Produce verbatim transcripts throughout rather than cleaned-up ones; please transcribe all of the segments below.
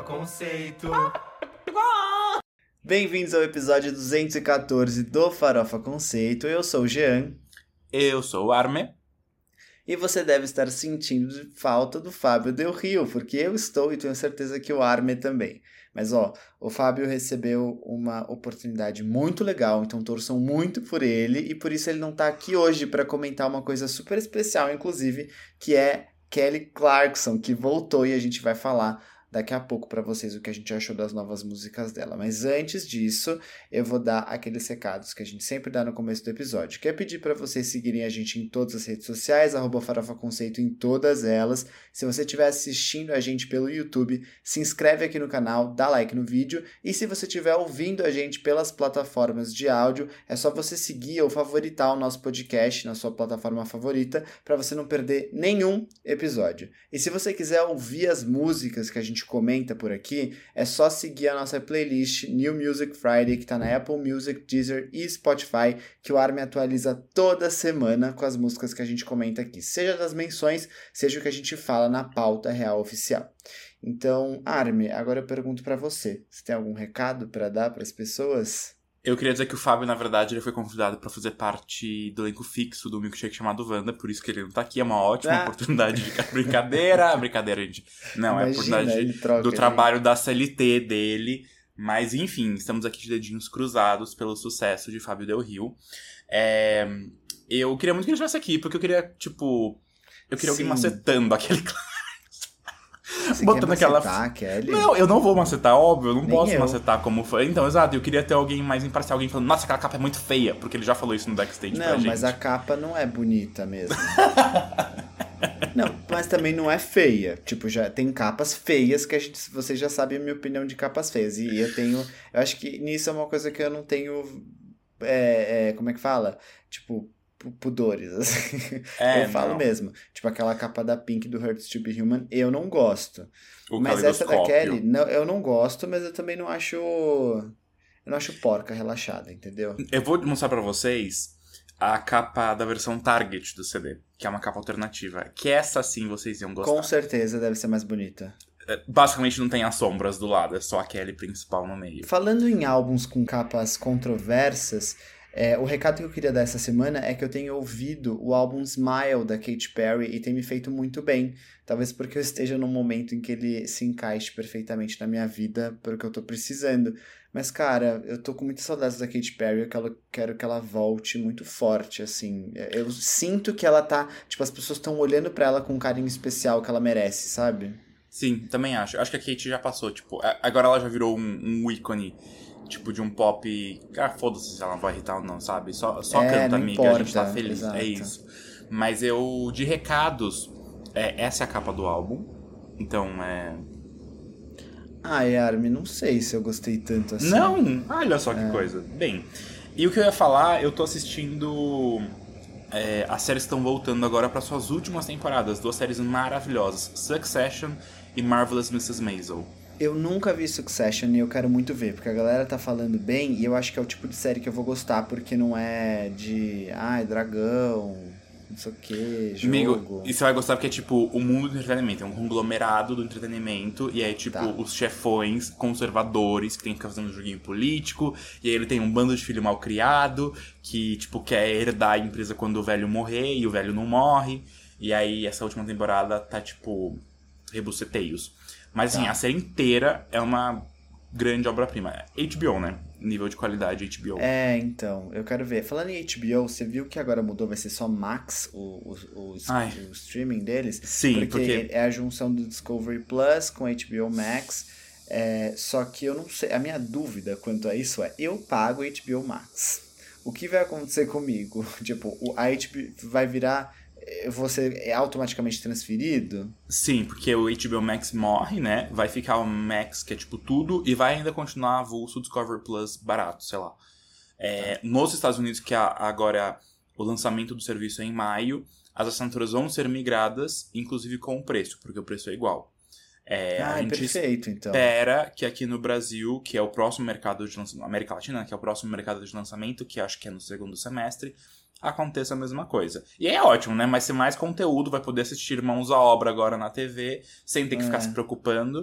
Conceito. Bem-vindos ao episódio duzentos e catorze do Farofa Conceito. Eu sou o Jean. Eu sou o Arme. E você deve estar sentindo falta do Fábio Del Rio, porque eu estou e tenho certeza que o Arme também. Mas ó, o Fábio recebeu uma oportunidade muito legal, então torçam muito por ele, e por isso ele não tá aqui hoje para comentar uma coisa super especial, inclusive, que é Kelly Clarkson, que voltou e a gente vai falar daqui a pouco para vocês o que a gente achou das novas músicas dela. Mas antes disso, eu vou dar aqueles recados que a gente sempre dá no começo do episódio. Quer pedir para vocês seguirem a gente em todas as redes sociais, arroba Farofa Conceito em todas elas. Se você estiver assistindo a gente pelo YouTube, se inscreve aqui no canal, dá like no vídeo. E se você estiver ouvindo a gente pelas plataformas de áudio, é só você seguir ou favoritar o nosso podcast na sua plataforma favorita, para você não perder nenhum episódio. E se você quiser ouvir as músicas que a gente comenta por aqui, é só seguir a nossa playlist New Music Friday, que tá na Apple Music, Deezer e Spotify, que o Armin atualiza toda semana com as músicas que a gente comenta aqui, seja das menções, seja o que a gente fala na pauta real oficial. Então, Armin, agora eu pergunto pra você, você tem algum recado pra dar pras pessoas? Eu queria dizer que o Fábio, na verdade, ele foi convidado pra fazer parte do elenco fixo do milkshake chamado Wanda, por isso que ele não tá aqui. É uma ótima ah. oportunidade de brincadeira. Brincadeira, gente. Não, Imagina, é a oportunidade troca, do trabalho gente. da C L T dele. Mas, enfim, estamos aqui de dedinhos cruzados pelo sucesso de Fábio Del Rio. É... Eu queria muito que ele estivesse aqui, porque eu queria, tipo... Eu queria Sim. alguém macetando aquele... Você Botando quer aquela. Macetar, Kelly? Não, eu não vou macetar, óbvio, eu não Nem posso eu. macetar como foi. Então, exato, eu queria ter alguém mais imparcial, alguém falando, nossa, aquela capa é muito feia, porque ele já falou isso no backstage não, pra gente. Não, mas a capa não é bonita mesmo. Não, mas também não é feia. Tipo, já tem capas feias que a gente, vocês já sabem a minha opinião de capas feias. E eu tenho. Eu acho que nisso é uma coisa que eu não tenho. É, é, como é que fala? Tipo. Pudores, assim. É, eu falo não. mesmo. Tipo, aquela capa da Pink do Hurts to Be Human, eu não gosto. O mas essa da Kelly, não, eu não gosto, mas eu também não acho... Eu não acho porca relaxada, entendeu? Eu vou mostrar pra vocês a capa da versão Target do C D, que é uma capa alternativa. Que essa sim vocês iam gostar. Com certeza deve ser mais bonita. Basicamente não tem as sombras do lado, é só a Kelly principal no meio. Falando em álbuns com capas controversas... É, o recado que eu queria dar essa semana é que eu tenho ouvido o álbum Smile da Katy Perry e tem me feito muito bem. Talvez porque eu esteja num momento em que ele se encaixe perfeitamente na minha vida, para o que eu tô precisando. Mas, cara, eu tô com muitas saudades da Katy Perry, eu quero, quero que ela volte muito forte, assim. Eu sinto que ela tá... Tipo, as pessoas estão olhando pra ela com um carinho especial que ela merece, sabe? Sim, também acho. Acho que a Katy já passou, tipo... Agora ela já virou um, um ícone... Tipo, de um pop... Ah, foda-se se ela vai irritar ou não, sabe? Só, só é, canta, amiga, importa, a gente tá feliz. Exato. É isso. Mas eu, de recados, é, essa é a capa do álbum. Então, é... Ai, Armin, não sei se eu gostei tanto assim. Não! Olha só que é. coisa. Bem, e o que eu ia falar, eu tô assistindo... É, as séries estão voltando agora para suas últimas temporadas. Duas séries maravilhosas. Succession e Marvelous missus Maisel. Eu nunca vi Succession e eu quero muito ver, porque a galera tá falando bem e eu acho que é o tipo de série que eu vou gostar, porque não é de, ai, dragão, não sei o que, jogo. Amigo, e você vai gostar porque é tipo o mundo do entretenimento, é um conglomerado do entretenimento, e aí tipo Tá. os chefões conservadores que tem que ficar fazendo um joguinho político, e aí ele tem um bando de filho mal criado, que tipo quer herdar a empresa quando o velho morrer, e o velho não morre, e aí essa última temporada tá tipo rebuceteios. Mas assim, Tá. a série inteira é uma grande obra-prima. H B O, né? Nível de qualidade H B O. É, então, eu quero ver. Falando em H B O, você viu que agora mudou, vai ser só Max, o, o, o, o streaming deles? Sim, porque, porque... é a junção do Discovery Plus com H B O Max. É, só que eu não sei, a minha dúvida quanto a isso é, eu pago H B O Max. O que vai acontecer comigo? Tipo, a H B O vai virar... Você é automaticamente transferido? Sim, porque o H B O Max morre, né? Vai ficar o Max, que é tipo tudo, e vai ainda continuar avulso o Discovery Plus barato, sei lá. É, tá. Nos Estados Unidos, que agora o lançamento do serviço é em maio, as assinaturas vão ser migradas, inclusive com o preço, porque o preço é igual. É, ah, a gente perfeito, então. espera que aqui no Brasil, que é o próximo mercado de lançamento, América Latina, que é o próximo mercado de lançamento, que acho que é no segundo semestre, aconteça a mesma coisa. E é ótimo, né? Vai ser mais conteúdo, vai poder assistir Mãos à Obra agora na T V, sem ter que é. ficar se preocupando.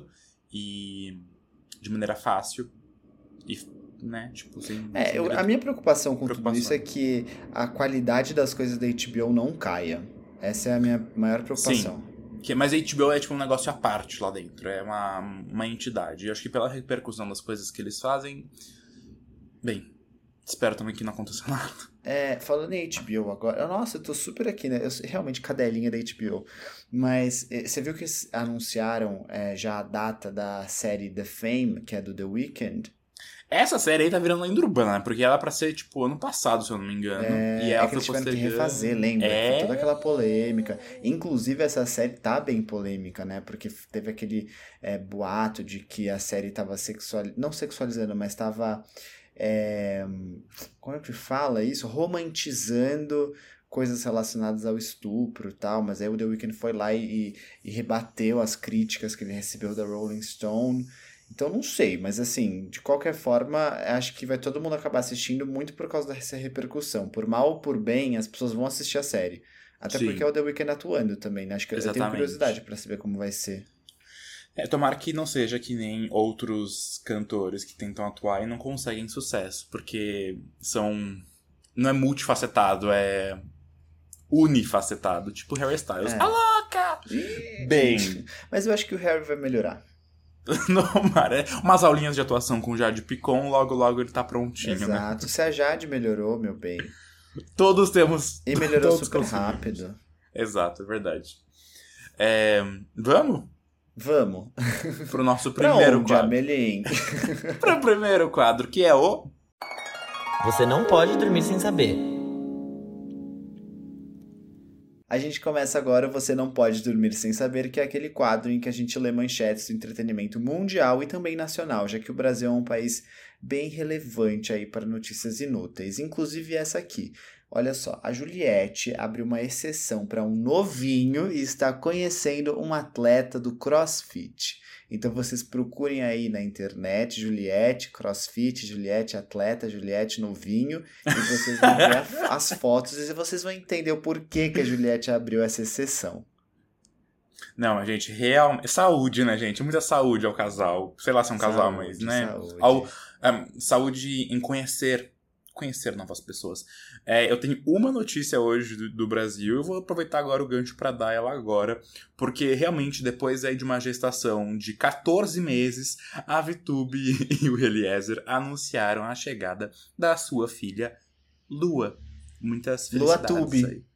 e de maneira fácil e, né, tipo, sem... É, sem eu, grande a minha preocupação com preocupação. tudo isso é que a qualidade das coisas da H B O não caia. Essa é a minha maior preocupação. Sim, que, mas a H B O é tipo um negócio à parte lá dentro, é uma, uma entidade. E acho que pela repercussão das coisas que eles fazem, bem, espero também que não aconteça nada. É, falando em H B O agora, nossa, eu tô super aqui, né? Eu sou realmente cadelinha da H B O. Mas eh, você viu que eles anunciaram eh, já a data da série The Fame, que é do The Weeknd? Essa série aí tá virando lenda urbana, né? Porque ela era pra ser, tipo, ano passado, se eu não me engano. É, e ela é que eles foi tiveram que postergando. refazer, lembra? É... Foi toda aquela polêmica. Inclusive, essa série tá bem polêmica, né? Porque teve aquele é, boato de que a série tava sexualizando... Não sexualizando, mas tava... É, como é que fala isso? Romantizando coisas relacionadas ao estupro e tal. Mas aí o The Weeknd foi lá e, e rebateu as críticas que ele recebeu da Rolling Stone. Então não sei, mas assim, de qualquer forma, acho que vai todo mundo acabar assistindo muito por causa dessa repercussão. Por mal ou por bem, as pessoas vão assistir a série. Até Sim. porque é o The Weeknd atuando também, né? Acho que Exatamente. eu tenho curiosidade pra saber como vai ser. É, tomara que não seja que nem outros cantores que tentam atuar e não conseguem sucesso, porque são... Não é multifacetado, é unifacetado, tipo Harry Styles. É. A louca! Ih, Bem... gente. Mas eu acho que o Harry vai melhorar. Tomara. Umas aulinhas de atuação com o Jade Picon, logo logo ele tá prontinho, Exato. né? Se a Jade melhorou, meu bem. Todos temos... E melhorou todos super conseguimos. rápido. Exato, é verdade. É, vamos? Vamos. Pro nosso Pra primeiro onde, quadro. Amelim? Pro primeiro quadro, que é o... Você não pode dormir sem saber. A gente começa agora o Você Não Pode Dormir Sem Saber, que é aquele quadro em que a gente lê manchetes do entretenimento mundial e também nacional, já que o Brasil é um país bem relevante aí para notícias inúteis, inclusive essa aqui. Olha só, a Juliette abriu uma exceção para um novinho e está conhecendo um atleta do CrossFit. Então vocês procurem aí na internet, Juliette, CrossFit, Juliette atleta, Juliette novinho, e vocês vão ver a, as fotos e vocês vão entender o porquê que a Juliette abriu essa exceção. Não, gente, real... Saúde, né, gente? Muita saúde ao casal. Sei lá se é um casal, Saúde, mas, né? saúde. Ao, um, saúde em conhecer... Conhecer novas pessoas. É, eu tenho uma notícia hoje do, do Brasil. Eu vou aproveitar agora o gancho para dar ela agora. Porque realmente, depois aí de uma gestação de catorze meses, a VTube e o Eliezer anunciaram a chegada da sua filha, Lua. Muitas felicidades Lua Tube. aí.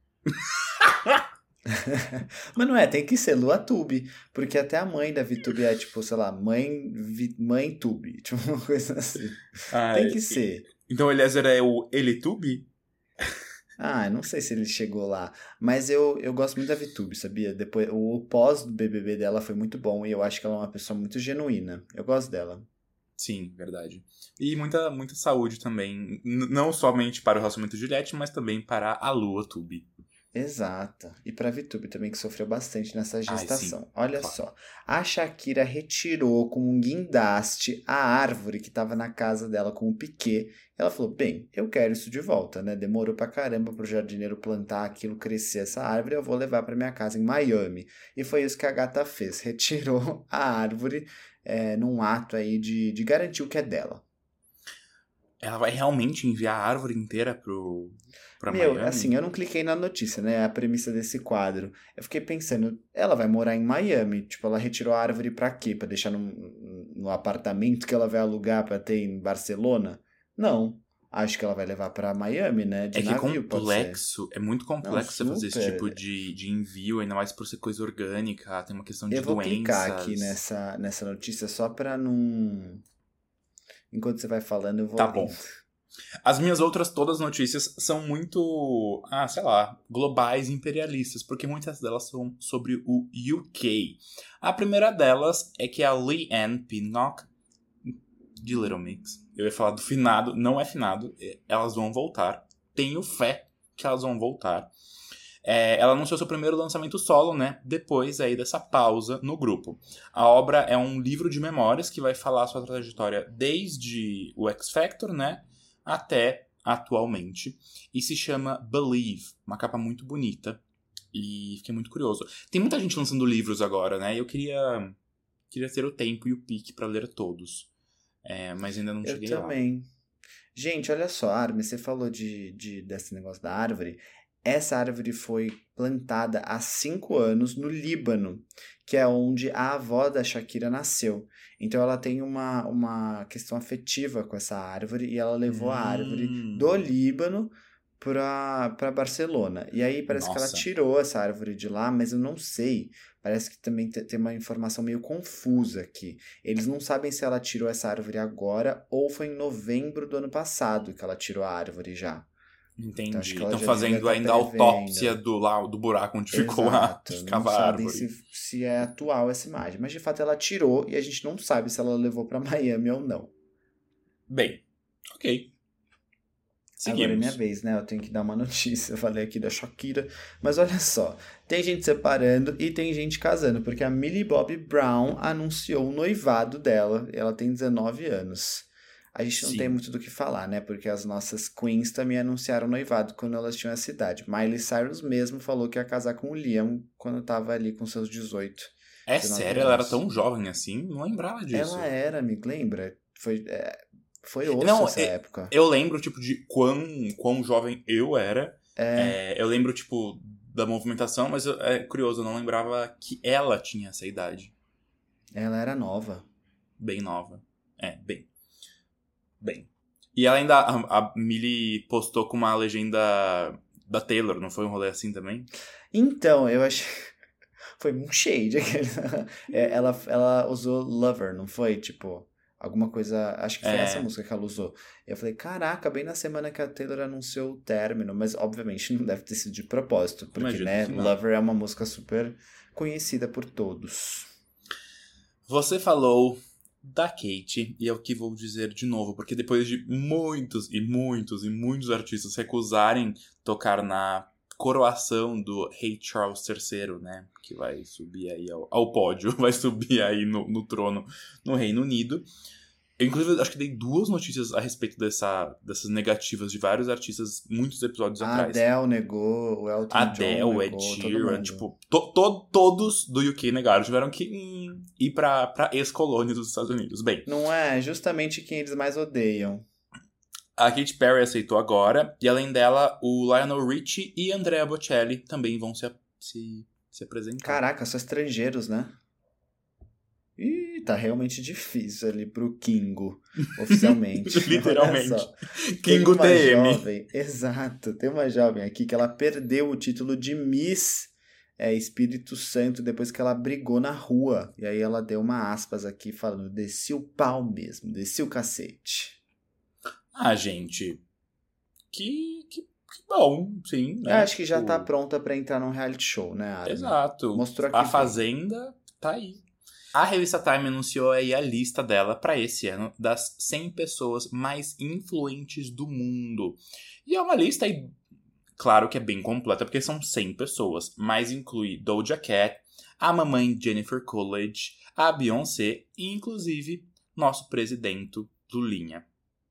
Mas não é, tem que ser Lua Tube, porque até a mãe da VTube é tipo, sei lá, mãe, vi, mãe Tube, tipo uma coisa assim. Ah, tem que ser. Então o Eliezer é o Elitube? Ah, não sei se ele chegou lá, mas eu, eu gosto muito da VTube, sabia? Depois, o pós do B B B dela foi muito bom e eu acho que ela é uma pessoa muito genuína. Eu gosto dela. Sim, verdade. E muita, muita saúde também, N- não somente para o relacionamento de Juliette, mas também para a Lua Tube. Exato. E pra VTube também, que sofreu bastante nessa gestação. Ai, sim, Olha claro. só. A Shakira retirou com um guindaste a árvore que estava na casa dela com o Piquet. Ela falou, bem, eu quero isso de volta, né? Demorou pra caramba pro jardineiro plantar aquilo, crescer essa árvore, eu vou levar pra minha casa em Miami. E foi isso que a gata fez. Retirou a árvore é, num ato aí de, de garantir o que é dela. Ela vai realmente enviar a árvore inteira pro, pra Meu, Miami? assim, eu não cliquei na notícia, né? A premissa desse quadro. Eu fiquei pensando, ela vai morar em Miami. Tipo, ela retirou a árvore pra quê? Pra deixar no, no apartamento que ela vai alugar pra ter em Barcelona? Não. Acho que ela vai levar pra Miami, né? De É que é navio, pode ser. complexo, é muito complexo Não, você fazer esse super. tipo de, de envio, ainda mais por ser coisa orgânica, tem uma questão de Eu vou doenças. clicar aqui nessa, nessa notícia só pra não... Enquanto você vai falando, eu vou Tá lendo. bom. As minhas outras todas notícias são muito, ah, sei lá, globais e imperialistas, porque muitas delas são sobre o U K. A primeira delas é que a Leanne Pinnock, de Little Mix, eu ia falar do finado, não é finado, elas vão voltar. Tenho fé que elas vão voltar. É, ela anunciou seu primeiro lançamento solo, né? Depois aí dessa pausa no grupo. A obra é um livro de memórias que vai falar a sua trajetória desde o X Factor, né? Até atualmente. E se chama Believe. Uma capa muito bonita. E fiquei muito curioso. Tem muita gente lançando livros agora, né? E eu queria queria ter o tempo e o pique pra ler todos. É, mas ainda não cheguei lá. Eu também. Gente, olha só, Armin, você falou de, de, desse negócio da árvore. Essa árvore foi plantada há cinco anos no Líbano, que é onde a avó da Shakira nasceu. Então ela tem uma, uma questão afetiva com essa árvore e ela levou hum. a árvore do Líbano para para Barcelona. E aí parece Nossa. que ela tirou essa árvore de lá, mas eu não sei. Parece que também tem uma informação meio confusa aqui. Eles não sabem se ela tirou essa árvore agora ou foi em novembro do ano passado que ela tirou a árvore já. Entendi. Estão então, fazendo ainda a autópsia do, lá, do buraco onde Exato. ficou a, ficava a árvore. Não sabem se, se é atual essa imagem. Mas de fato ela tirou e a gente não sabe se ela levou para Miami ou não. Bem, ok. Seguimos. Agora é minha vez, né? Eu tenho que dar uma notícia. Eu falei aqui da Shakira. Mas olha só. Tem gente separando e tem gente casando. Porque a Millie Bobby Brown anunciou o noivado dela. Ela tem dezenove anos. A gente não Sim. tem muito do que falar, né? Porque as nossas queens também anunciaram o noivado quando elas tinham essa idade. Miley Cyrus mesmo falou que ia casar com o Liam quando tava ali com seus dezoito. É sério? Ela era tão jovem assim? Não lembrava disso. Ela era, amigo. Lembra? Foi... É... Foi osso não, essa é, época. Eu lembro, tipo, de quão, quão jovem eu era. É. É, eu lembro, tipo, da movimentação, mas eu, é curioso, eu não lembrava que ela tinha essa idade. Ela era nova. Bem nova. É, bem. Bem. E ela ainda, a, a Millie postou com uma legenda da Taylor, não foi um rolê assim também? Então, eu achei... Foi um shade. ela, ela usou Lover, não foi? Tipo... Alguma coisa... Acho que foi é. essa música que ela usou. Eu falei, caraca, bem na semana que a Taylor anunciou o término. Mas, obviamente, não deve ter sido de propósito. Porque, Imagina, né, Lover é uma música super conhecida por todos. Você falou da Kate. E é o que vou dizer de novo. Porque depois de muitos e muitos e muitos artistas recusarem tocar na coroação do Rei Charles terceiro, né? Que vai subir aí ao, ao pódio. Vai subir aí no, no trono no Reino Unido. Eu, inclusive, acho que dei duas notícias a respeito dessa, dessas negativas de vários artistas muitos episódios a atrás. A Adele negou, o Elton Adele, John negou, Ed Sheeran, tipo, to, to, todos do U K negaram. Tiveram que hum, ir pra, pra ex-colônia dos Estados Unidos. Bem. Não é justamente quem eles mais odeiam. A Katy Perry aceitou agora. E além dela, o Lionel Richie e Andrea Bocelli também vão se, se, se apresentar. Caraca, são estrangeiros, né? Ih, tá realmente difícil ali pro Kingo, oficialmente. Literalmente. Kingo T M. Jovem, exato, tem uma jovem aqui que ela perdeu o título de Miss é, Espírito Santo depois que ela brigou na rua. E aí ela deu uma aspas aqui falando, desci o pau mesmo, desci o cacete. Ah, gente, que, que, que bom, sim. Né? Eu acho que já tá pronta pra entrar num reality show, né, Armin? Exato. Mostrou aqui a Fazenda tá aí. A revista Time anunciou aí a lista dela para esse ano das cem pessoas mais influentes do mundo. E é uma lista aí, claro que é bem completa, porque são cem pessoas, mas inclui Doja Cat, a mamãe Jennifer Coolidge, a Beyoncé e, inclusive, nosso presidente Lulinha.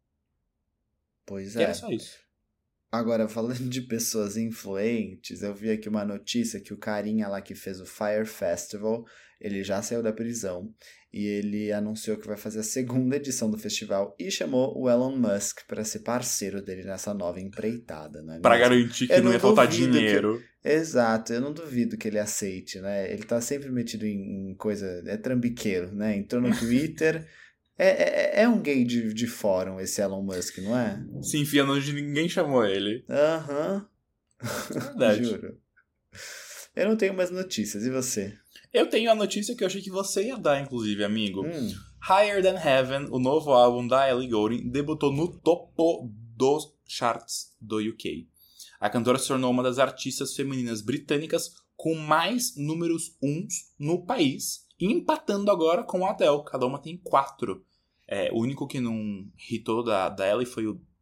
Pois e é. era só isso. Agora, falando de pessoas influentes, eu vi aqui uma notícia que o carinha lá que fez o Fire Festival, ele já saiu da prisão e ele anunciou que vai fazer a segunda edição do festival e chamou o Elon Musk para ser parceiro dele nessa nova empreitada, né? Para garantir que eu não ia faltar dinheiro. Que... Exato, eu não duvido que ele aceite, né? Ele tá sempre metido em, em coisa... É trambiqueiro, né? Entrou no Twitter... É, é, é um gay de, de fórum esse Elon Musk, não é? Se enfiando onde ninguém chamou ele. Aham. Uhum. Verdade. Juro. Eu não tenho mais notícias, e você? Eu tenho a notícia que eu achei que você ia dar, inclusive, amigo. Hum. Higher Than Heaven, o novo álbum da Ellie Goulding, debutou no topo dos charts do U K. A cantora se tornou uma das artistas femininas britânicas com mais números uns no país, empatando agora com a Adele. Cada uma tem quatro. É, o único que não hitou da, da Ellie foi o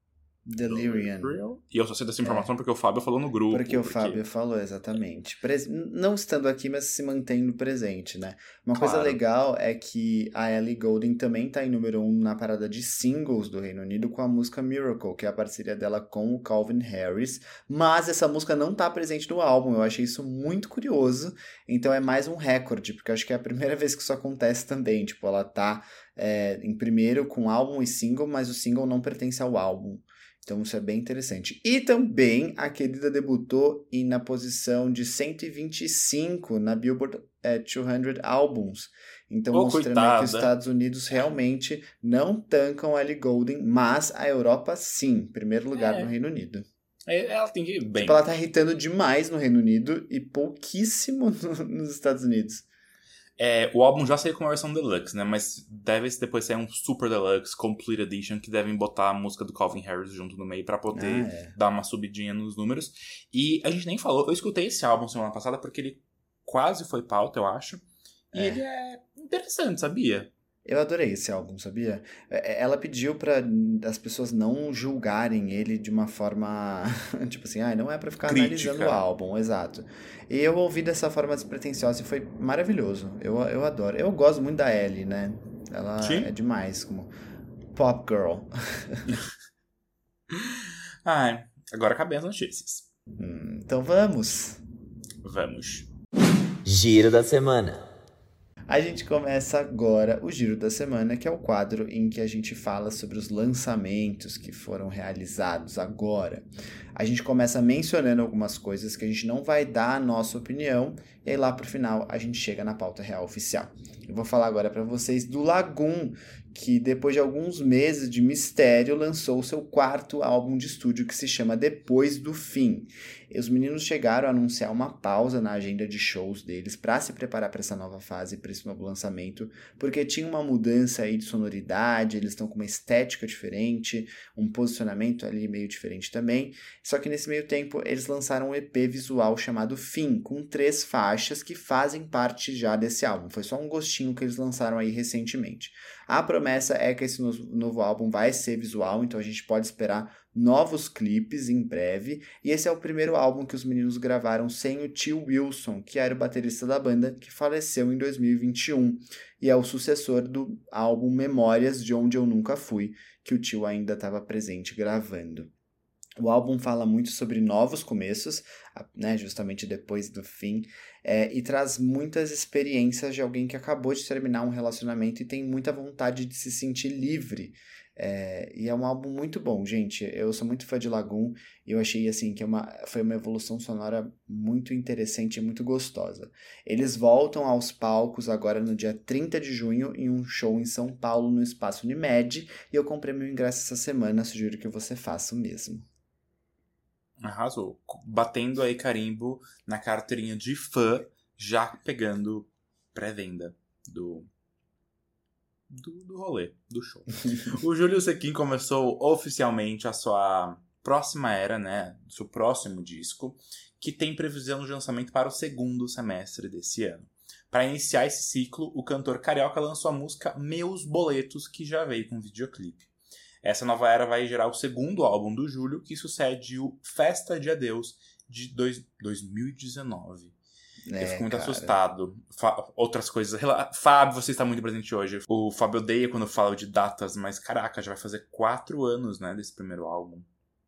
Delirium. E eu só sei dessa informação é. porque o Fábio falou no grupo. Porque o porque... Fábio falou, exatamente. Pres... Não estando aqui, mas se mantendo presente, né? Uma claro. coisa legal é que a Ellie Goulding também tá em número um na parada de singles do Reino Unido com a música Miracle, que é a parceria dela com o Calvin Harris. Mas essa música não tá presente no álbum. Eu achei isso muito curioso. Então é mais um recorde, porque eu acho que é a primeira vez que isso acontece também. Tipo, ela tá é, em primeiro com álbum e single, mas o single não pertence ao álbum. Então isso é bem interessante. E também a querida debutou e na posição de cento e vinte e cinco na Billboard é, duzentos Albums. Então oh, mostrando aí que os Estados Unidos realmente não tancam a Ellie Goulding, mas a Europa sim, primeiro lugar é. no Reino Unido. Ela tem que ir bem. Tipo, ela tá irritando demais no Reino Unido e pouquíssimo no, nos Estados Unidos. É, o álbum já saiu com uma versão deluxe, né? Mas deve depois sair um super deluxe, complete edition, que devem botar a música do Calvin Harris junto no meio pra poder ah, é. dar uma subidinha nos números. E a gente nem falou, eu escutei esse álbum semana passada porque ele quase foi pauta, eu acho. E é. ele é interessante, sabia? Eu adorei esse álbum, sabia? Ela pediu pra as pessoas não julgarem ele de uma forma, tipo assim, ah, não é pra ficar Crítica. analisando o álbum, exato. E eu ouvi dessa forma despretensiosa e foi maravilhoso. Eu, eu adoro. Eu gosto muito da Ellie, né? Ela Sim. é demais, como pop girl. Ai, agora acabei as notícias. Hum, então vamos. Vamos. Giro da semana. A gente começa agora o Giro da Semana, que é o quadro em que a gente fala sobre os lançamentos que foram realizados agora. A gente começa mencionando algumas coisas que a gente não vai dar a nossa opinião, e aí lá pro final a gente chega na pauta real oficial. Eu vou falar agora para vocês do Lagoon, que depois de alguns meses de mistério lançou o seu quarto álbum de estúdio que se chama Depois do Fim. E os meninos chegaram a anunciar uma pausa na agenda de shows deles para se preparar para essa nova fase, para esse novo lançamento, porque tinha uma mudança aí de sonoridade, eles estão com uma estética diferente, um posicionamento ali meio diferente também. Só que nesse meio tempo eles lançaram um E P visual chamado Fim, com três faixas que fazem parte já desse álbum. Foi só um gostinho que eles lançaram aí recentemente. A promessa é que esse novo álbum vai ser visual, então a gente pode esperar novos clipes em breve. E esse é o primeiro álbum que os meninos gravaram sem o Tio Wilson, que era o baterista da banda, que faleceu em dois mil e vinte e um. E é o sucessor do álbum Memórias de Onde Eu Nunca Fui, que o tio ainda estava presente gravando. O álbum fala muito sobre novos começos, né, justamente depois do fim, é, e traz muitas experiências de alguém que acabou de terminar um relacionamento e tem muita vontade de se sentir livre. É, e é um álbum muito bom, gente. Eu sou muito fã de Lagoon e eu achei assim, que é uma, foi uma evolução sonora muito interessante e muito gostosa. Eles voltam aos palcos agora no dia trinta de junho em um show em São Paulo no Espaço Unimed, e eu comprei meu ingresso essa semana, sugiro que você faça o mesmo. Arrasou. Batendo aí carimbo na carteirinha de fã, já pegando pré-venda do, do, do rolê, do show. O Júlio Sequin começou oficialmente a sua próxima era, né? Seu próximo disco, que tem previsão de lançamento para o segundo semestre desse ano. Para iniciar esse ciclo, o cantor carioca lançou a música Meus Boletos, que já veio com videoclipe. Essa nova era vai gerar o segundo álbum do Júlio, que sucede o Festa de Adeus, de dois, dois mil e dezenove. É, eu fico muito cara. assustado. Fa- outras coisas. Fábio, você está muito presente hoje. O Fábio odeia quando eu falo de datas, mas caraca, já vai fazer quatro anos, né, desse primeiro álbum.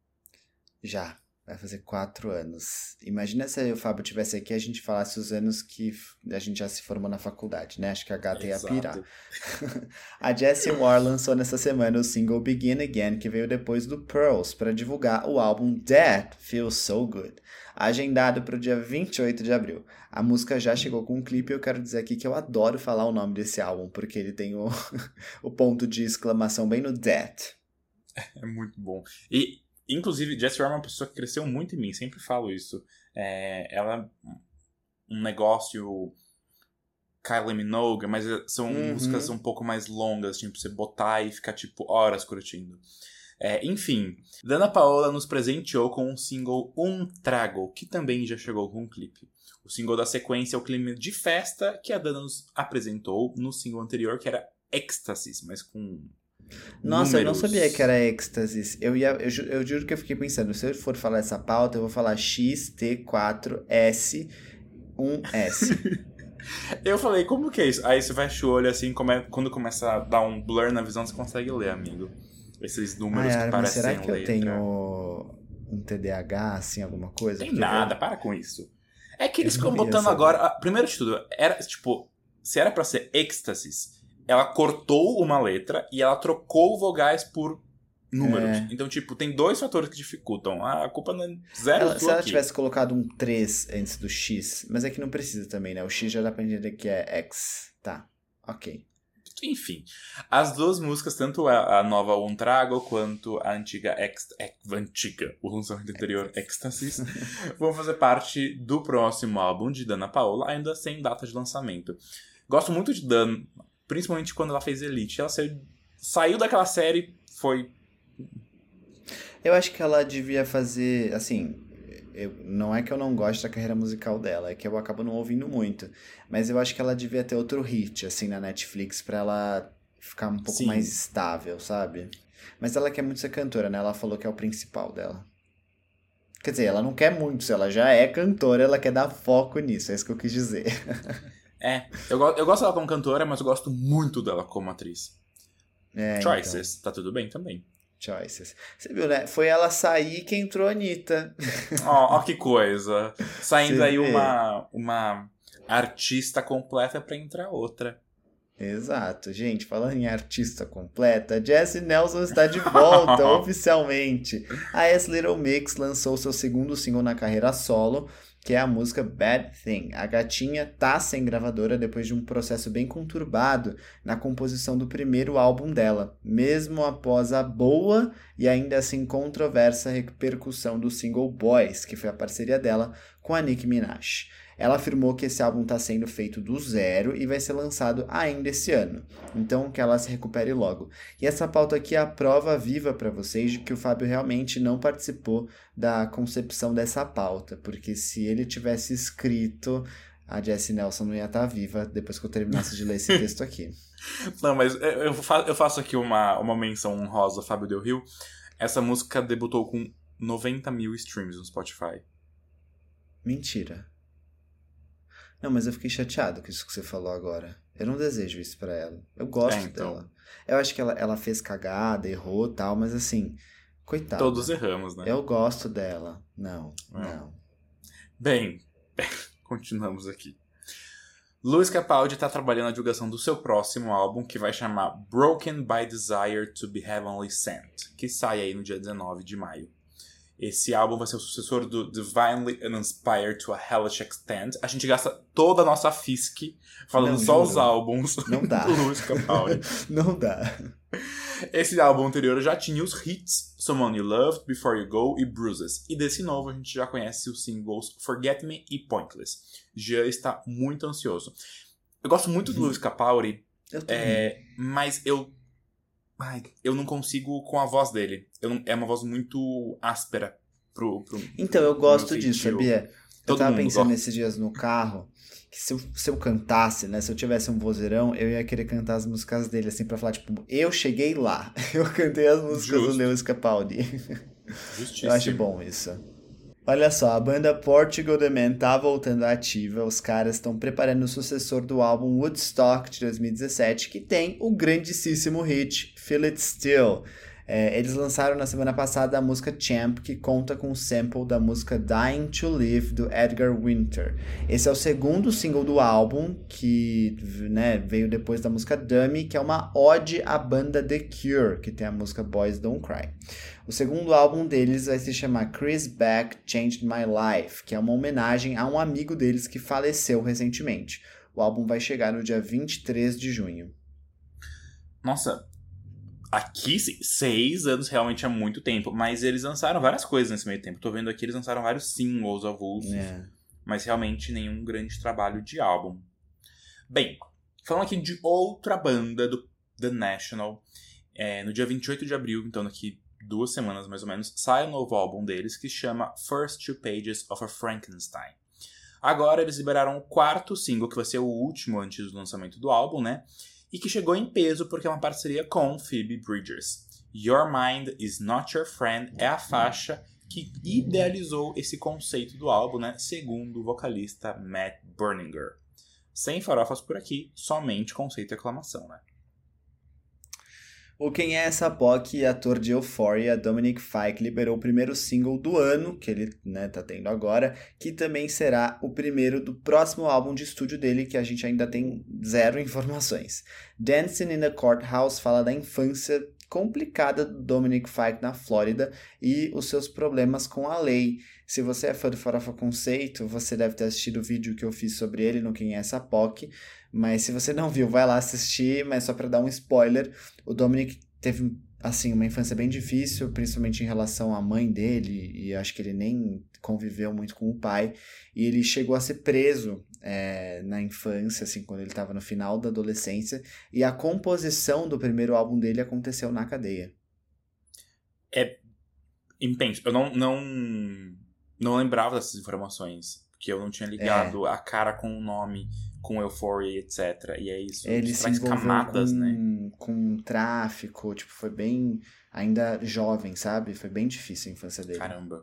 Já. Vai fazer quatro anos. Imagina se o Fábio tivesse aqui e a gente falasse os anos que a gente já se formou na faculdade, né? Acho que a gata ia pirar. A Jessie Ware lançou nessa semana o single Begin Again, que veio depois do Pearls, para divulgar o álbum That Feels So Good, agendado para o dia vinte e oito de abril. A música já chegou com um clipe e eu quero dizer aqui que eu adoro falar o nome desse álbum, porque ele tem o, o ponto de exclamação bem no That. É muito bom. E... Inclusive, Jessie Ware é uma pessoa que cresceu muito em mim, sempre falo isso. É, ela é um negócio Kylie Minogue, mas são uhum. músicas um pouco mais longas, tipo, você botar e ficar, tipo, horas curtindo. É, enfim, Dana Paola nos presenteou com um single Um Trago, que também já chegou com um clipe. O single da sequência é o clima de festa que a Dana nos apresentou no single anterior, que era Ecstasis, mas com Nossa, Números. Eu não sabia que era êxtase. Eu, ia, eu, eu juro que eu fiquei pensando, se eu for falar essa pauta, eu vou falar X T quatro S um S. Eu falei, como que é isso? Aí você fecha o olho assim, come... quando começa a dar um blur na visão, você consegue ler, amigo. Esses números Ai, que parecem será que letra. eu tenho um T D A H, assim, alguma coisa? Tem Porque nada, eu... para com isso. É que eles Eu ficam não ia botando saber. agora... Primeiro de tudo, era tipo... Se era pra ser êxtasis, ela cortou uma letra e ela trocou vogais por números. É. Então, tipo, tem dois fatores que dificultam. A culpa não é zero Ela, se sua ela aqui. tivesse colocado um três antes do X, mas é que não precisa também, né? O X já dá pra entender que é X. Tá, ok. Enfim, as duas músicas, tanto a, a nova Um Trago quanto a antiga Ex, Ex, antiga, o lançamento anterior Ecstasis, vão fazer parte do próximo álbum de Danna Paola, ainda sem data de lançamento. Gosto muito de Danna, principalmente quando ela fez Elite. Ela saiu, saiu daquela série, foi... Eu acho que ela devia fazer, assim, eu, não é que eu não gosto da carreira musical dela, é que eu acabo não ouvindo muito, mas eu acho que ela devia ter outro hit, assim, na Netflix pra ela ficar um pouco Sim. mais estável, sabe? Mas ela quer muito ser cantora, né? Ela falou que é o principal dela. Quer dizer, ela não quer muito, se ela já é cantora, ela quer dar foco nisso, é isso que eu quis dizer. É, eu, go- eu gosto dela como cantora, mas eu gosto muito dela como atriz. É, Choices, tá tudo bem também. Choices. Você viu, né? Foi ela sair que entrou a Anitta. Ó, ó que coisa. Saindo Você aí vê? uma, uma artista completa pra entrar outra. Exato, gente, falando em artista completa, Jessie Nelson está de volta oficialmente. A As Little Mix lançou seu segundo single na carreira solo, que é a música Bad Thing. A gatinha tá sem gravadora depois de um processo bem conturbado na composição do primeiro álbum dela, mesmo após a boa e ainda assim controversa repercussão do single Boys, que foi a parceria dela com a Nicki Minaj. Ela afirmou que esse álbum está sendo feito do zero e vai ser lançado ainda esse ano. Então, que ela se recupere logo. E essa pauta aqui é a prova viva para vocês de que o Fábio realmente não participou da concepção dessa pauta. Porque se ele tivesse escrito, a Jessie Nelson não ia estar viva depois que eu terminasse de ler esse texto aqui. Não, mas eu fa- eu faço aqui uma, uma menção honrosa, Fábio Del Rio. Essa música debutou com noventa mil streams no Spotify. Mentira. Não, mas eu fiquei chateado com isso que você falou agora. Eu não desejo isso pra ela. Eu gosto É, então. dela. Eu acho que ela, ela fez cagada, errou e tal, mas assim, coitada. Todos erramos, né? Eu gosto dela. Não, É. não. Bem, continuamos aqui. Lewis Capaldi está trabalhando na divulgação do seu próximo álbum, que vai chamar Broken by Desire to be Heavenly Sent, que sai aí no dia dezenove de maio. Esse álbum vai ser o sucessor do Divinely Uninspired to a Hellish Extent. A gente gasta toda a nossa F I S C falando Não, só juro. os álbuns Não dá. do Lewis Capaldi. Não dá. Esse álbum anterior já tinha os hits Someone You Loved, Before You Go e Bruises. E desse novo a gente já conhece os singles Forget Me e Pointless. Já está muito ansioso. Eu gosto muito do Lewis Capaldi, Eu também. é, mas eu... Ai, eu não consigo com a voz dele. Eu não- é uma voz muito áspera pro, pro Então, eu pro gosto meu disso, feitio. sabia? Eu Todo tava mundo pensando gosta. nesses dias no carro, que se eu, se eu cantasse, né? Se eu tivesse um vozeirão, eu ia querer cantar as músicas dele, assim, pra falar, tipo, eu cheguei lá. Eu cantei as músicas Justo. do Lewis Capaldi. Justíssimo. Eu acho bom isso. Olha só, a banda Portugal The Man tá voltando à ativa. Os caras estão preparando o sucessor do álbum Woodstock de dois mil e dezessete, que tem o grandíssimo hit Feel It Still. É, eles lançaram na semana passada a música Champ, que conta com o sample da música Dying to Live, do Edgar Winter. Esse é o segundo single do álbum, que né, veio depois da música Dummy, que é uma ode à banda The Cure, que tem a música Boys Don't Cry. O segundo álbum deles vai se chamar Chris Beck Changed My Life, que é uma homenagem a um amigo deles que faleceu recentemente. O álbum vai chegar no dia vinte e três de junho. Nossa, aqui sim, seis anos realmente é muito tempo, mas eles lançaram várias coisas nesse meio tempo. Tô vendo aqui, eles lançaram vários singles avulsos, É. mas realmente nenhum grande trabalho de álbum. Bem, falando aqui de outra banda do The National, é, no dia vinte e oito de abril, então daqui duas semanas mais ou menos, sai o novo álbum deles que chama First Two Pages of a Frankenstein. Agora eles liberaram o quarto single, que vai ser o último antes do lançamento do álbum, né? e que chegou em peso porque é uma parceria com Phoebe Bridgers. Your Mind Is Not Your Friend é a faixa que idealizou esse conceito do álbum, né? Segundo o vocalista Matt Berninger. Sem farofas por aqui, somente conceito e aclamação, né? O Quem é essa P O C e ator de Euphoria, Dominic Fike, liberou o primeiro single do ano, que ele, né, tá tendo agora, que também será o primeiro do próximo álbum de estúdio dele, que a gente ainda tem zero informações. Dancing in the Courthouse fala da infância complicada do Dominic Fike na Flórida e os seus problemas com a lei. Se você é fã do Farofa Conceito, você deve ter assistido o vídeo que eu fiz sobre ele no Quem é essa P O C, mas se você não viu, vai lá assistir, mas só para dar um spoiler, o Dominic teve, assim, uma infância bem difícil, principalmente em relação à mãe dele, e acho que ele nem conviveu muito com o pai, e ele chegou a ser preso é, na infância, assim, quando ele estava no final da adolescência, e a composição do primeiro álbum dele aconteceu na cadeia. É intenso. Eu não, não, não lembrava dessas informações, porque eu não tinha ligado é. a cara com o nome, com Euphoria, etcétera. E é isso. Ele se envolveu camadas, com, né? com tráfico, tipo, foi bem... Ainda jovem, sabe? Foi bem difícil a infância dele. Caramba.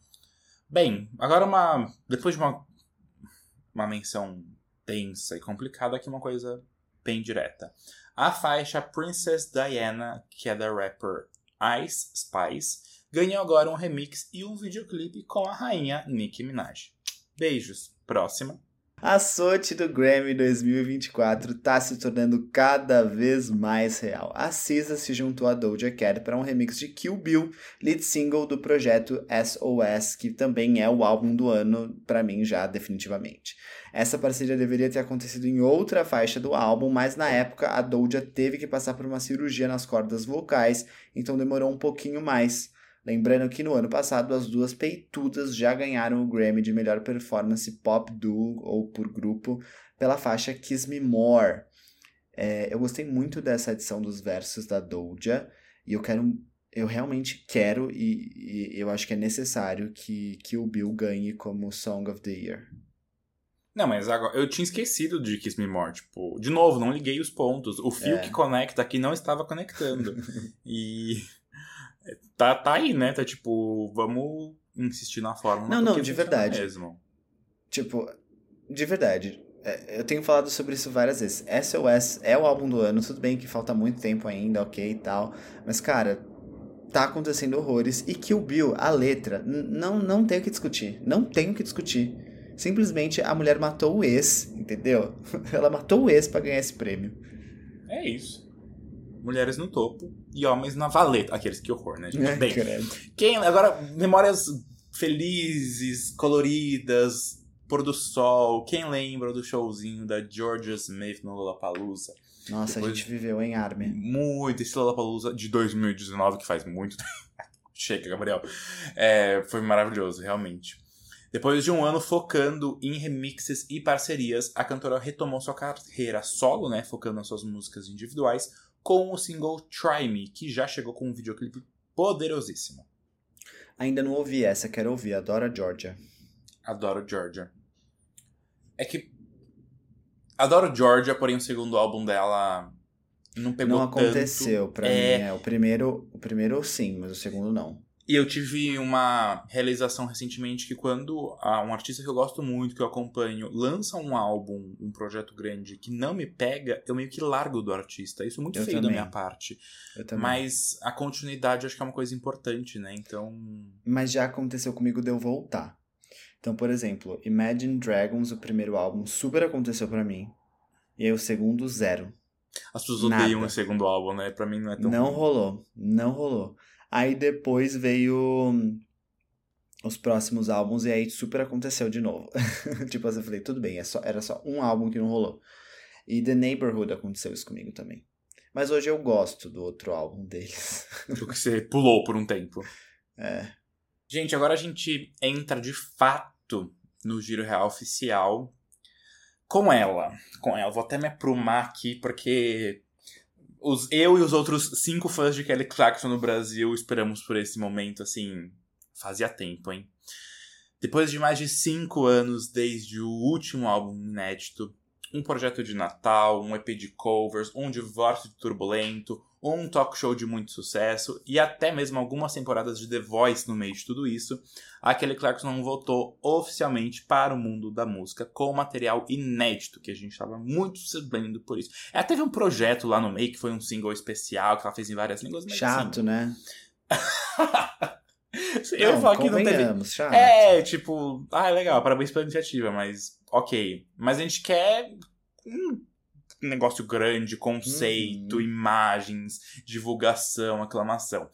Bem, agora uma... Depois de uma, uma menção densa e complicada, aqui uma coisa bem direta. A faixa Princess Diana, que é da rapper Ice Spice, ganhou agora um remix e um videoclipe com a rainha Nicki Minaj. Beijos. Próxima. A sorte do Grammy dois mil e vinte e quatro tá se tornando cada vez mais real. A S Z A se juntou a Doja Cat para um remix de Kill Bill, lead single do projeto S O S, que também é o álbum do ano para mim já definitivamente. Essa parceria deveria ter acontecido em outra faixa do álbum, mas na época a Doja teve que passar por uma cirurgia nas cordas vocais, então demorou um pouquinho mais. Lembrando que no ano passado as duas peitudas já ganharam o Grammy de melhor performance pop duo ou por grupo pela faixa Kiss Me More. É, eu gostei muito dessa edição dos versos da Doja e eu quero, eu realmente quero e, e eu acho que é necessário que, que o Bill ganhe como Song of the Year. Não, mas agora eu tinha esquecido de Kiss Me More, tipo, de novo, não liguei os pontos. O fio é. que conecta aqui não estava conectando. E Tá, tá aí, né? Tá tipo, vamos insistir na fórmula. Não, não, de verdade. Mesmo. Tipo, de verdade. Eu tenho falado sobre isso várias vezes. S O S é o álbum do ano. Tudo bem que falta muito tempo ainda, ok e tal. Mas, cara, tá acontecendo horrores. E Kill Bill, a letra, não, não tem o que discutir. Não tem o que discutir. Simplesmente a mulher matou o ex, entendeu? Ela matou o ex pra ganhar esse prêmio. É isso. Mulheres no topo e homens na valeta. Aqueles, que horror, né, gente? É, Bem, quem, agora, memórias felizes, coloridas, pôr do sol. Quem lembra do showzinho da Georgia Smith no Lollapalooza? Nossa, depois, a gente viveu em Armin. Muito. Esse Lollapalooza de dois mil e dezenove, que faz muito tempo. Chega, Gabriel. É, foi maravilhoso, realmente. Depois de um ano focando em remixes e parcerias, a cantora retomou sua carreira solo, né, focando nas suas músicas individuais, com o single Try Me, que já chegou com um videoclipe poderosíssimo. Ainda não ouvi essa, quero ouvir. Adoro a Georgia. Adoro Georgia. É que... Adoro Georgia, porém o segundo álbum dela não pegou tanto. Não aconteceu tanto. pra é... mim. É, o, primeiro, o primeiro sim, mas o segundo não. E eu tive uma realização recentemente que quando um artista que eu gosto muito, que eu acompanho, lança um álbum, um projeto grande que não me pega, eu meio que largo do artista. Isso é muito eu feio também. Da minha parte. Eu também. Mas a continuidade acho que é uma coisa importante, né? Então... Mas já aconteceu comigo de eu voltar. Então, por exemplo, Imagine Dragons, o primeiro álbum, super aconteceu pra mim. E aí o segundo, zero. As pessoas odeiam o segundo álbum, né? Pra mim não é tão Não ruim. rolou, não rolou. Aí depois veio os próximos álbuns e aí super aconteceu de novo. Tipo assim, eu falei, tudo bem, é só, era só um álbum que não rolou. E The Neighborhood aconteceu isso comigo também. Mas hoje eu gosto do outro álbum deles. Do que você pulou por um tempo. É. Gente, agora a gente entra de fato no Giro Real Oficial com ela. Com ela. Vou até me aprumar aqui porque... Os, eu e os outros cinco fãs de Kelly Clarkson no Brasil esperamos por esse momento, assim, fazia tempo, hein? Depois de mais de cinco anos desde o último álbum inédito, um projeto de Natal, um E P de covers, um divórcio turbulento, um talk show de muito sucesso e até mesmo algumas temporadas de The Voice no meio de tudo isso, a Kelly Clarkson voltou oficialmente para o mundo da música com material inédito, que a gente estava muito surpreendido por isso. Ela teve um projeto lá no meio que foi um single especial que ela fez em várias línguas. Mas chato, assim... né? Eu não, falo que não teve... chato. É, tipo... Ah, legal, parabéns pela iniciativa, mas... Ok. Mas a gente quer... Hum, um negócio grande, conceito, uhum. imagens, divulgação, aclamação.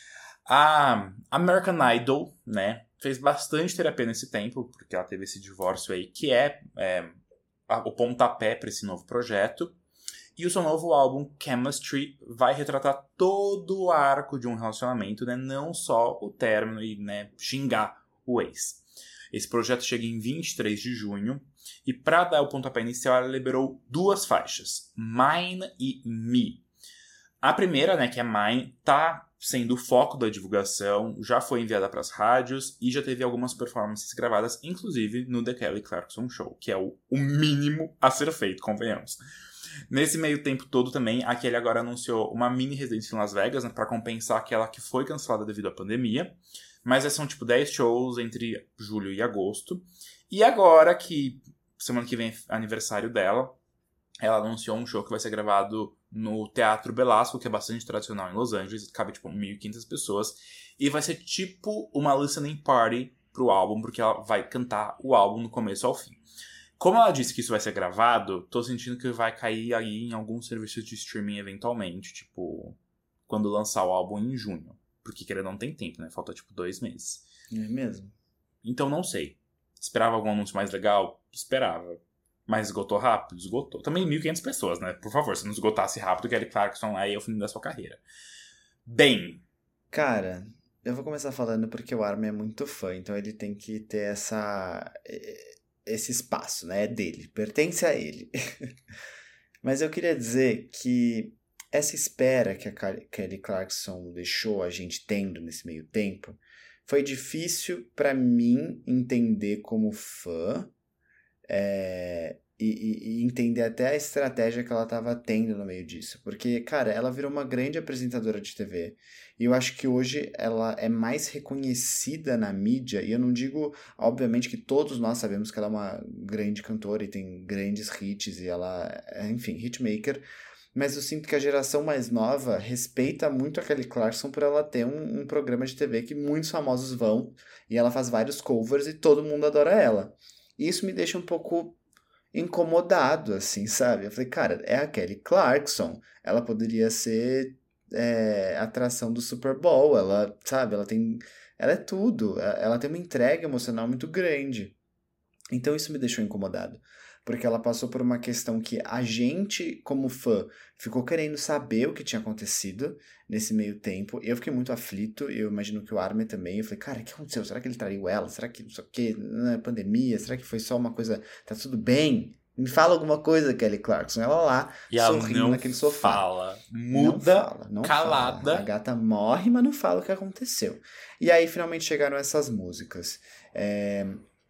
A American Idol, né, fez bastante terapia nesse tempo, porque ela teve esse divórcio aí, que é, é a, o pontapé para esse novo projeto. E o seu novo álbum, Chemistry, vai retratar todo o arco de um relacionamento, né, não só o término e, né, xingar o ex. Esse projeto chega em vinte e três de junho. E para dar o pontapé inicial, ela liberou duas faixas, Mine e Me. A primeira, né, que é Mine, tá sendo o foco da divulgação, já foi enviada para as rádios e já teve algumas performances gravadas, inclusive no The Kelly Clarkson Show, que é o, o mínimo a ser feito, convenhamos. Nesse meio tempo todo também, a Kelly agora anunciou uma mini residência em Las Vegas, né, para compensar aquela que foi cancelada devido à pandemia. Mas são tipo dez shows entre julho e agosto. E agora que semana que vem é aniversário dela, ela anunciou um show que vai ser gravado no Teatro Belasco, que é bastante tradicional em Los Angeles, cabe tipo mil e quinhentas pessoas, e vai ser tipo uma listening party pro álbum, porque ela vai cantar o álbum do começo ao fim. Como ela disse que isso vai ser gravado, tô sentindo que vai cair aí em alguns serviços de streaming eventualmente, tipo, quando lançar o álbum em junho. Porque querendo não tem tempo, né? Falta tipo dois meses. É mesmo? Então não sei. Esperava algum anúncio mais legal? Esperava. Mas esgotou rápido? Esgotou. Também mil e quinhentas pessoas, né? Por favor, se não esgotasse rápido, Kelly Clarkson aí é o fim da sua carreira. Bem... Cara, eu vou começar falando porque o Armin é muito fã, então ele tem que ter essa... esse espaço, né? É dele. Pertence a ele. Mas eu queria dizer que essa espera que a Kelly Clarkson deixou a gente tendo nesse meio tempo foi difícil para mim entender como fã é, e, e entender até a estratégia que ela estava tendo no meio disso. Porque, cara, ela virou uma grande apresentadora de T V e eu acho que hoje ela é mais reconhecida na mídia, e eu não digo, obviamente, que todos nós sabemos que ela é uma grande cantora e tem grandes hits e ela é, enfim, hitmaker, mas eu sinto que a geração mais nova respeita muito a Kelly Clarkson por ela ter um, um programa de T V que muitos famosos vão, e ela faz vários covers e todo mundo adora ela. E isso me deixa um pouco incomodado, assim, sabe? Eu falei, cara, é a Kelly Clarkson, ela poderia ser é, atração do Super Bowl, ela, sabe, ela tem, ela é tudo, ela tem uma entrega emocional muito grande. Então isso me deixou incomodado. Porque ela passou por uma questão que a gente, como fã, ficou querendo saber o que tinha acontecido nesse meio tempo. Eu fiquei muito aflito, eu imagino que o Armin também. Eu falei, cara, o que aconteceu? Será que ele traiu ela? Será que não sei o quê? Na pandemia? Será que foi só uma coisa... Tá tudo bem? Me fala alguma coisa, Kelly Clarkson. Ela lá, e sorrindo ela naquele sofá. Fala, muda, não fala, não calada. Fala. A gata morre, mas não fala o que aconteceu. E aí, finalmente, chegaram essas músicas. É...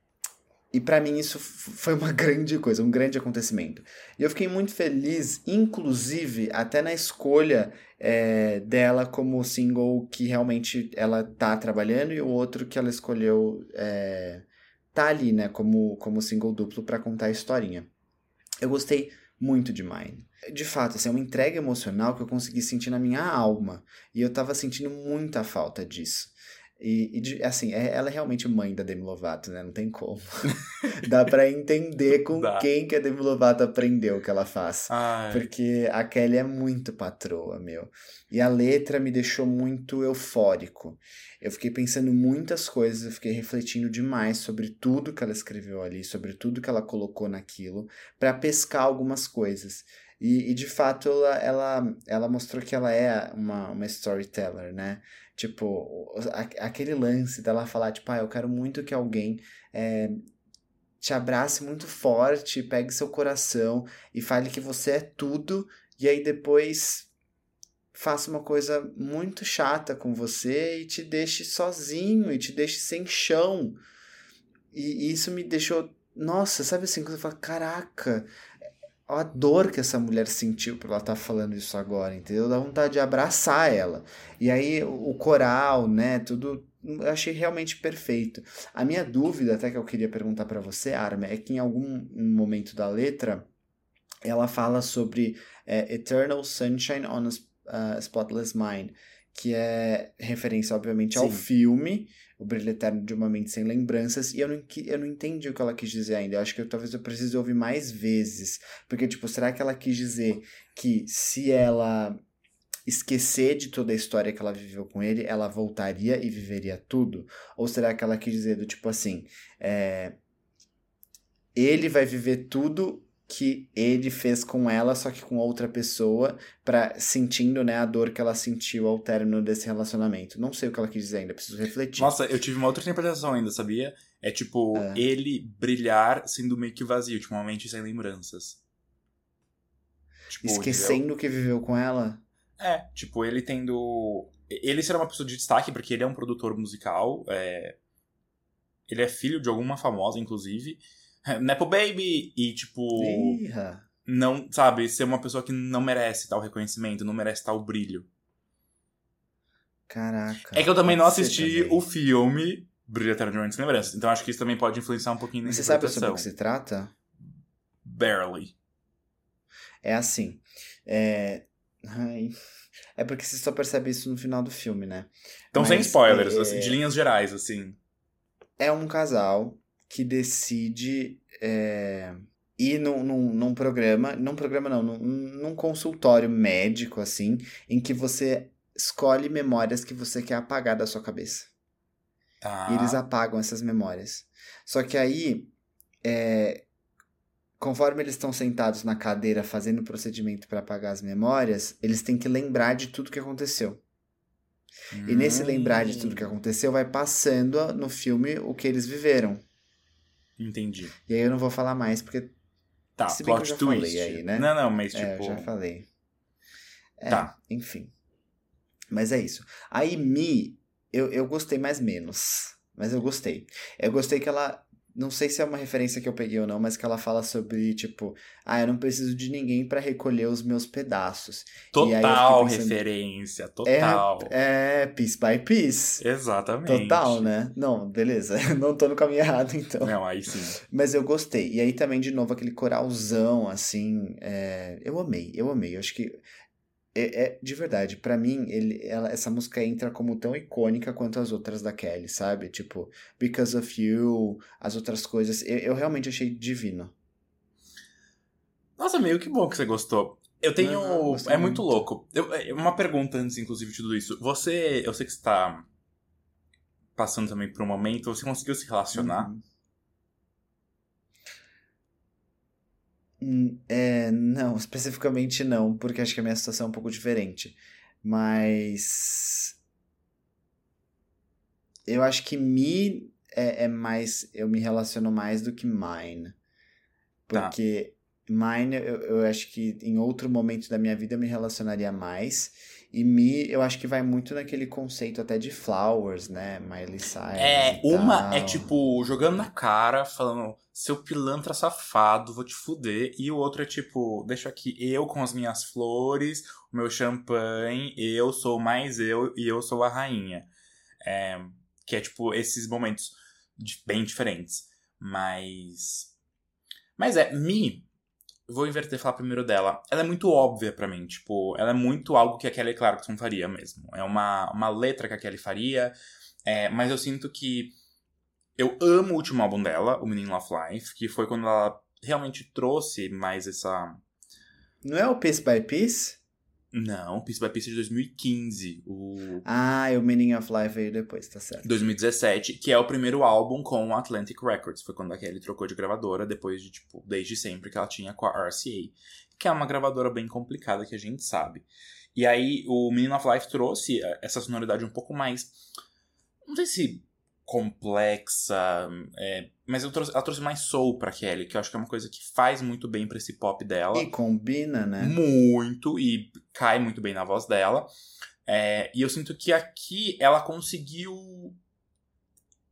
E pra mim isso foi uma grande coisa, um grande acontecimento. E eu fiquei muito feliz, inclusive, até na escolha é, dela como single que realmente ela tá trabalhando, e o outro que ela escolheu é, tá ali, né, como, como single duplo pra contar a historinha. Eu gostei muito de Mine. De fato, assim, é uma entrega emocional que eu consegui sentir na minha alma. E eu tava sentindo muita falta disso. E, e de, assim, é, ela é realmente mãe da Demi Lovato, né? Não tem como. Dá pra entender com Dá. quem que a Demi Lovato aprendeu o que ela faz. Ai. Porque a Kelly é muito patroa, meu. E a letra me deixou muito eufórico. Eu fiquei pensando muitas coisas, eu fiquei refletindo demais sobre tudo que ela escreveu ali, sobre tudo que ela colocou naquilo, pra pescar algumas coisas. E, e de fato, ela, ela, ela mostrou que ela é uma, uma storyteller, né? Tipo, aquele lance dela falar, tipo, ah, eu quero muito que alguém é, te abrace muito forte, pegue seu coração e fale que você é tudo, e aí depois faça uma coisa muito chata com você e te deixe sozinho, e te deixe sem chão. E, e isso me deixou, nossa, sabe assim, quando eu falo, caraca, a dor que essa mulher sentiu por ela estar falando isso agora, entendeu? Dá vontade de abraçar ela. E aí o coral, né, tudo, eu achei realmente perfeito. A minha dúvida, até que eu queria perguntar pra você, Arma, é que em algum momento da letra ela fala sobre é, Eternal Sunshine on a uh, Spotless Mind, que é referência, obviamente, ao Sim. filme O Brilho Eterno de uma Mente Sem Lembranças, e eu não, eu não entendi o que ela quis dizer ainda. Eu acho que eu, talvez eu precise ouvir mais vezes, porque, tipo, será que ela quis dizer que se ela esquecer de toda a história que ela viveu com ele, ela voltaria e viveria tudo? Ou será que ela quis dizer do tipo assim, é, ele vai viver tudo que ele fez com ela, só que com outra pessoa, pra, sentindo, né, a dor que ela sentiu ao término desse relacionamento. Não sei o que ela quis dizer ainda, preciso refletir. Nossa, eu tive uma outra interpretação ainda, sabia? É tipo, É. ele brilhar sendo meio que vazio, tipo, uma mente sem lembranças. Tipo, esquecendo o que viveu com ela? É, tipo, ele tendo... Ele será uma pessoa de destaque, porque ele é um produtor musical, é... ele é filho de alguma famosa, inclusive, Nepo Baby, e tipo... Iha. Não, sabe, ser uma pessoa que não merece tal reconhecimento, não merece tal brilho. Caraca. É que eu também não pode ser assisti também. o filme Brilho Eterno de uma Mente Sem Lembranças, então acho que isso também pode influenciar um pouquinho na Você sabe interpretação. sobre o que se trata? Barely. É assim. É... Ai. É porque você só percebe isso no final do filme, né? Então, sem Mas, spoilers, é, assim, de linhas gerais, assim. É um casal que decide é, ir num, num, num programa, num programa não, num, num consultório médico, assim, em que você escolhe memórias que você quer apagar da sua cabeça. Tá. E eles apagam essas memórias. Só que aí, é, conforme eles estão sentados na cadeira fazendo o procedimento para apagar as memórias, eles têm que lembrar de tudo que aconteceu. E nesse lembrar de tudo que aconteceu, vai passando no filme o que eles viveram. Entendi. E aí eu não vou falar mais, porque Tá, se bem que eu plot já twist. falei aí, né? Não, não, mas É, eu tipo... já falei. É, Tá. enfim. Mas é isso. Aí, Mi, eu, eu gostei mais menos. Mas eu gostei. Eu gostei que ela... Não sei se é uma referência que eu peguei ou não, mas que ela fala sobre, tipo... Ah, eu não preciso de ninguém pra recolher os meus pedaços. E aí eu fiquei Total pensando, referência, total. É, é piece by piece. Exatamente. Total, né? Não, beleza. Não tô no caminho errado, então. Não, aí sim. Mas eu gostei. E aí também, de novo, aquele coralzão, assim... é, Eu amei, eu amei. Eu acho que... É, é- de verdade, pra mim, ele, ela, essa música entra como tão icônica quanto as outras da Kelly, sabe? Tipo, Because of You, as outras coisas. Eu, eu realmente achei divino. Nossa, meio que bom que você gostou. Eu tenho... Aham, gostei é muito, muito. louco. Eu, é, uma pergunta antes, inclusive, de tudo isso. Você... Eu sei que você tá passando também por um momento. Você conseguiu se relacionar? Uhum. Hum, É, não, especificamente não, porque acho que a minha situação é um pouco diferente. Mas eu acho que me é, é mais. Eu me relaciono mais do que mine. Tá. Porque mine, eu, eu acho que em outro momento da minha vida eu me relacionaria mais. E me, eu acho que vai muito naquele conceito até de Flowers, né? Miley Cyrus É, e uma é tal. tipo, jogando na cara, falando, seu pilantra safado, vou te fuder. E o outro é tipo, deixa aqui eu com as minhas flores, o meu champanhe, eu sou mais eu e eu sou a rainha. É, que é tipo, esses momentos di- bem diferentes. Mas. Mas é, Mi, vou inverter e falar primeiro dela. Ela é muito óbvia pra mim, tipo, ela é muito algo que a Kelly Clarkson faria mesmo. É uma, uma letra que a Kelly faria. É, mas eu sinto que eu amo o último álbum dela, o Meaning of Life, que foi quando ela realmente trouxe mais essa... Não é o Piece by Piece? Não, Piece by Piece é de dois mil e quinze, o Ah, e o Meaning of Life veio depois, tá certo. dois mil e dezessete, que é o primeiro álbum com a Atlantic Records. Foi quando a Kelly trocou de gravadora, depois de, tipo, desde sempre que ela tinha com a R C A, que é uma gravadora bem complicada, que a gente sabe. E aí, o Meaning of Life trouxe essa sonoridade um pouco mais... Não sei se complexa, é, mas eu trouxe, ela trouxe mais soul pra Kelly, que eu acho que é uma coisa que faz muito bem pra esse pop dela. E combina, né? Muito, e cai muito bem na voz dela. É, e eu sinto que aqui ela conseguiu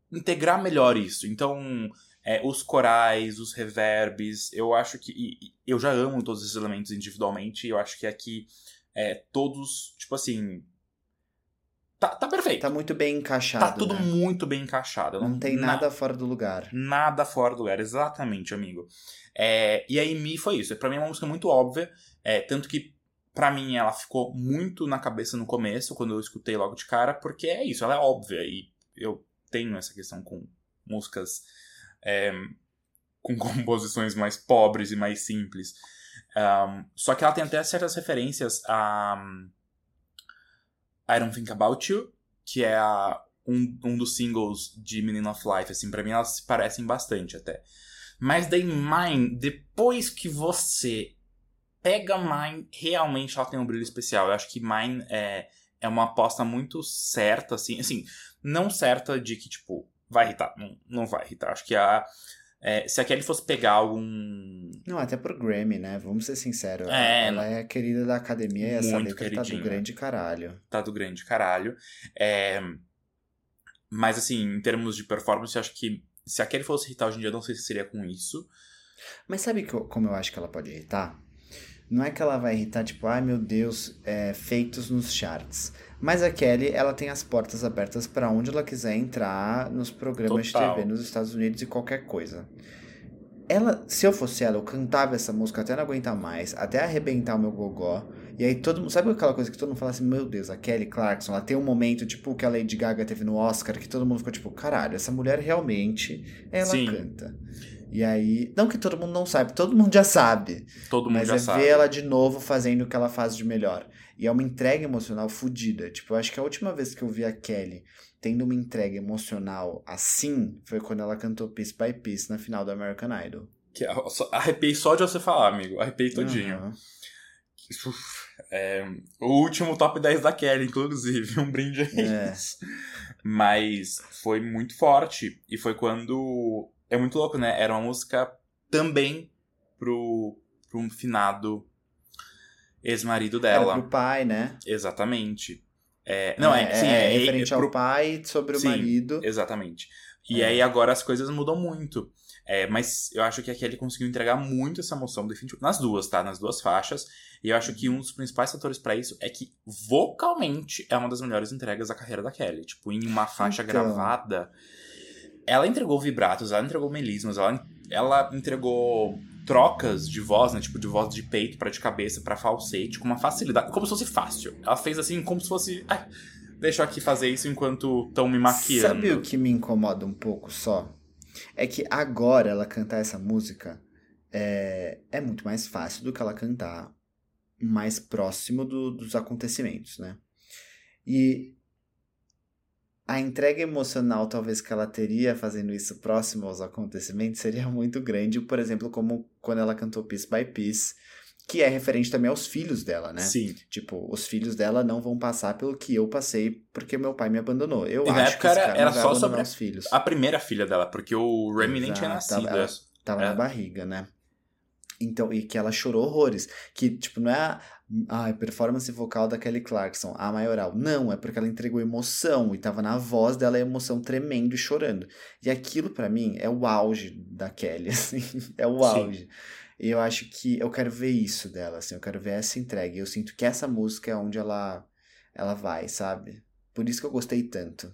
integrar melhor isso. Então, é, os corais, os reverbs, eu acho que... E, e eu já amo todos esses elementos individualmente, e eu acho que aqui é, todos, tipo assim... Tá, tá perfeito. Tá muito bem encaixado, Tá tudo né? muito bem encaixado. Não, não tem na... nada fora do lugar. Nada fora do lugar, exatamente, amigo. É, e aí, Me foi isso. Pra mim é uma música muito óbvia, é, tanto que pra mim ela ficou muito na cabeça no começo, quando eu escutei logo de cara, porque é isso, ela é óbvia, e eu tenho essa questão com músicas é, com composições mais pobres e mais simples. Um, só que ela tem até certas referências a I Don't Think About You, que é a, um, um dos singles de Meaning of Life, assim, pra mim elas se parecem bastante até. Mas daí Mine, depois que você pega Mine, realmente ela tem um brilho especial. Eu acho que Mine é, é uma aposta muito certa, assim, assim, não certa de que, tipo, vai irritar, não, não vai irritar. Acho que a, é, se a Kelly fosse pegar algum... Não, até pro Grammy, né? Vamos ser sinceros. É, ela é querida da academia e essa letra queridinha. Tá do grande caralho. Tá do grande caralho. É... Mas, assim, em termos de performance, eu acho que se a Kelly fosse irritar hoje em dia, eu não sei se seria com isso. Mas sabe que eu, como eu acho que ela pode irritar? Não é que ela vai irritar, tipo, ai meu Deus, é, feitos nos charts. Mas a Kelly, ela tem as portas abertas pra onde ela quiser entrar nos programas Total. de T V nos Estados Unidos e qualquer coisa. Ela, se eu fosse ela, eu cantava essa música até não aguentar mais, até arrebentar o meu gogó. E aí todo mundo, sabe aquela coisa que todo mundo fala assim, meu Deus, a Kelly Clarkson, ela tem um momento tipo que a Lady Gaga teve no Oscar, que todo mundo ficou tipo, caralho, essa mulher realmente, ela Sim. canta. E aí, não que todo mundo não saiba, todo mundo já sabe. Todo mundo mas já é sabe. ver ela de novo fazendo o que ela faz de melhor. E é uma entrega emocional fodida. Tipo, eu acho que a última vez que eu vi a Kelly tendo uma entrega emocional assim, foi quando ela cantou Piece by Piece na final do American Idol. Que arrepiei só de você falar, amigo. Arrepiei todinho. Uhum. É, o último top dez da Kelly, inclusive. Um brinde a isso. É. Mas foi muito forte. E foi quando... É muito louco, né? Era uma música também pro, pro finado ex-marido dela. Era pro pai, né? Exatamente. É, não, é, é, sim, é, é referente é, ao pro... pai sobre o sim, marido. Exatamente. E é. aí agora as coisas mudam muito. É, mas eu acho que a Kelly conseguiu entregar muito essa emoção definitiva. Nas duas, tá? Nas duas faixas. E eu acho que um dos principais fatores pra isso é que vocalmente é uma das melhores entregas da carreira da Kelly. Tipo, em uma faixa então... gravada... Ela entregou vibratos, ela entregou melismas, ela, ela entregou trocas de voz, né? Tipo, de voz de peito pra de cabeça, pra falsete, com uma facilidade, como se fosse fácil. Ela fez assim, como se fosse... Ai, deixa eu aqui fazer isso enquanto estão me maquiando. Sabe o que me incomoda um pouco só? É que agora ela cantar essa música é, é muito mais fácil do que ela cantar mais próximo do, dos acontecimentos, né? E... a entrega emocional, talvez, que ela teria fazendo isso próximo aos acontecimentos seria muito grande, por exemplo, como quando ela cantou Piece by Piece, que é referente também aos filhos dela, né? Sim. Tipo, os filhos dela não vão passar pelo que eu passei porque meu pai me abandonou. Eu e acho na época que esse era, cara era não vai só abandonar sobre os filhos. A primeira filha dela, porque o Remy nem tinha nascido. Tava, ela tava é. na barriga, né? Então, e que ela chorou horrores. Que, tipo, não é a, a performance vocal da Kelly Clarkson, a maioral. Não, é porque ela entregou emoção. E tava na voz dela a emoção tremendo e chorando. E aquilo, pra mim, é o auge da Kelly, assim. É o auge. Sim. E eu acho que eu quero ver isso dela, assim. Eu quero ver essa entrega. E eu sinto que essa música é onde ela, ela vai, sabe? Por isso que eu gostei tanto.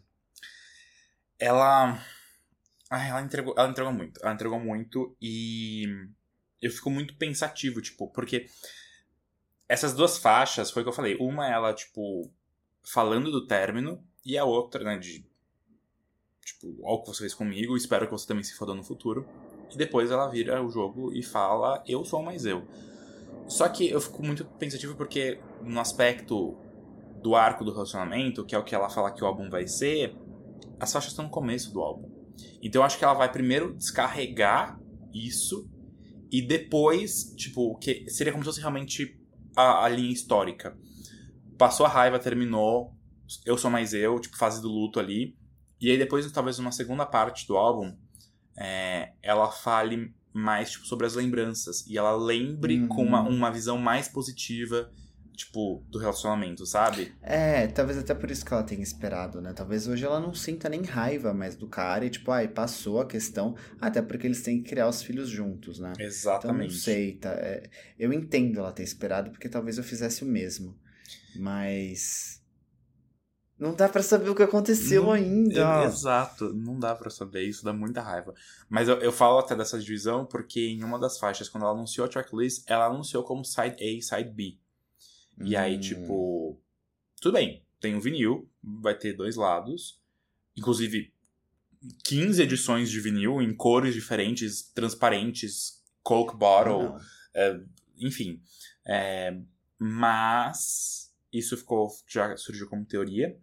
Ela... Ai, ela entregou, ela entregou muito. Ela entregou muito e... eu fico muito pensativo, tipo, porque essas duas faixas, foi o que eu falei, uma ela, tipo, falando do término, e a outra, né, de, tipo, olha o que você fez comigo, espero que você também se foda no futuro, e depois ela vira o jogo e fala, eu sou mais eu. Só que eu fico muito pensativo porque no aspecto do arco do relacionamento, que é o que ela fala que o álbum vai ser, as faixas estão no começo do álbum. Então eu acho que ela vai primeiro descarregar isso, e depois, tipo, que seria como se fosse realmente a, a linha histórica. Passou a raiva, terminou, eu sou mais eu, tipo, fase do luto ali. E aí depois, talvez, uma segunda parte do álbum, é, ela fale mais, tipo, sobre as lembranças. E ela lembre uhum. com uma, uma visão mais positiva tipo, do relacionamento, sabe? É, talvez até por isso que ela tenha esperado, né? Talvez hoje ela não sinta nem raiva mais do cara e, tipo, ai, passou a questão, até porque eles têm que criar os filhos juntos, né? Exatamente. Então, não sei, tá? É, eu entendo ela ter esperado, porque talvez eu fizesse o mesmo. Mas... não dá pra saber o que aconteceu não, ainda. É, exato, não dá pra saber, isso dá muita raiva. Mas eu, eu falo até dessa divisão porque em uma das faixas, quando ela anunciou a tracklist, ela anunciou como Side A e Side B. E hum. aí, tipo, tudo bem, tem um vinil, vai ter dois lados, inclusive quinze edições de vinil em cores diferentes, transparentes, Coke Bottle, é, enfim. É, mas isso ficou, já surgiu como teoria.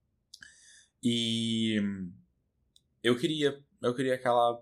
E eu queria, eu queria que ela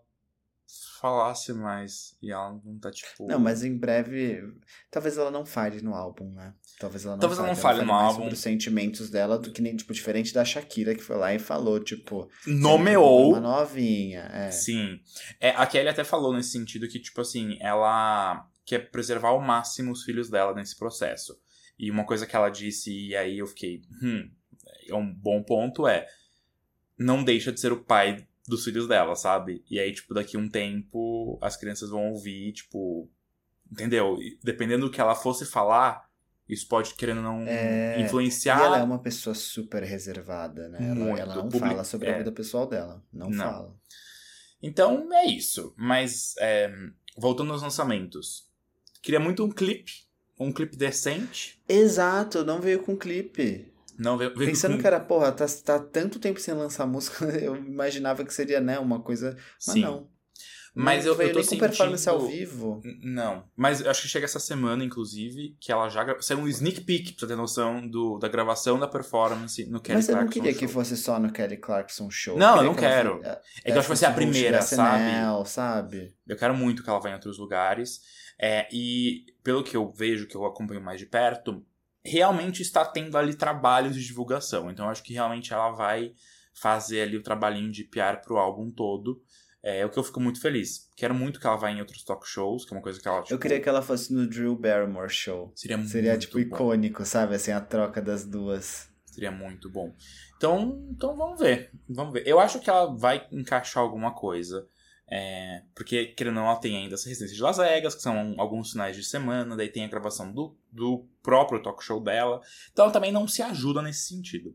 falasse mais, e ela não tá, tipo... Não, mas em breve, talvez ela não fale no álbum, né? Talvez ela não talvez fale, ela não fale, ela fale no mais álbum. sobre os sentimentos dela, do que nem, tipo, diferente da Shakira, que foi lá e falou, tipo... nomeou. Uma novinha, é. Sim. É, a Kelly até falou nesse sentido que, tipo assim, ela quer preservar ao máximo os filhos dela nesse processo. E uma coisa que ela disse, e aí eu fiquei... Hum, é um bom ponto, é... não deixa de ser o pai dos filhos dela, sabe? E aí, tipo, daqui a um tempo, as crianças vão ouvir, tipo... entendeu? E dependendo do que ela fosse falar, isso pode, querendo ou não, é... influenciar... E ela é uma pessoa super reservada, né? Ela, Muito. ela não Public... fala sobre é. a vida pessoal dela. Não, não fala. Então, é isso. Mas, é... voltando aos lançamentos. Queria muito um clipe. Um clipe decente. Exato, não veio com clipe. Não, veio, veio Pensando com... que era, porra, tá, tá tanto tempo sem lançar música, eu imaginava que seria, né, uma coisa... Mas Sim. não. Mas não eu, veio eu tô nem sentindo... com performance ao vivo. Não. Mas eu acho que chega essa semana, inclusive, que ela já... Gra... Saiu um sneak peek, pra você ter noção, do, da gravação da performance no Kelly Mas Clarkson Show. Mas eu não queria Show. Que fosse só no Kelly Clarkson Show. Não, eu não que quero. Ela... É que eu acho que vai ser a primeira, sabe? sabe? Eu quero muito que ela vá em outros lugares. É, e pelo que eu vejo, que eu acompanho mais de perto... realmente está tendo ali trabalhos de divulgação. Então, eu acho que realmente ela vai fazer ali o trabalhinho de P R pro álbum todo. É o que eu fico muito feliz. Quero muito que ela vá em outros talk shows, que é uma coisa que ela, tipo... Eu queria que ela fosse no Drew Barrymore Show. Seria muito Seria, tipo, bom. icônico, sabe? Assim, a troca das duas. Seria muito bom. Então, então vamos ver. Vamos ver. Eu acho que ela vai encaixar alguma coisa. É, porque, querendo ou não, ela tem ainda essa residência de Las Vegas, que são alguns finais de semana, daí tem a gravação do, do próprio talk show dela. Então ela também não se ajuda nesse sentido.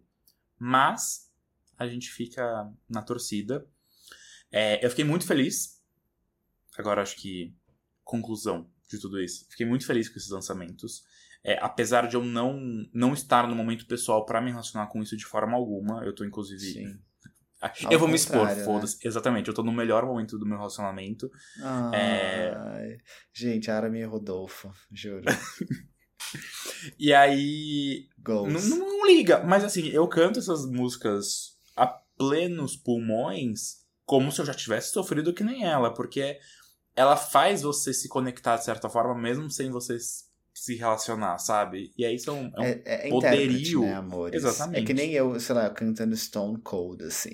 Mas a gente fica na torcida. É, eu fiquei muito feliz. Agora acho que conclusão de tudo isso. Fiquei muito feliz com esses lançamentos. É, apesar de eu não, não estar no momento pessoal pra me relacionar com isso de forma alguma. Eu tô inclusive... Sim. Eu Ao vou me expor, né? foda-se. Exatamente, eu tô no melhor momento do meu relacionamento. Ai, é... Gente, Armin e Rodolfo, juro. E aí... Não, não liga, mas assim, eu canto essas músicas a plenos pulmões como se eu já tivesse sofrido que nem ela, porque ela faz você se conectar de certa forma, mesmo sem você se relacionar, sabe? E aí são, é um é, é poderio. Né, amores? Exatamente. É que nem eu, sei lá, cantando Stone Cold, assim.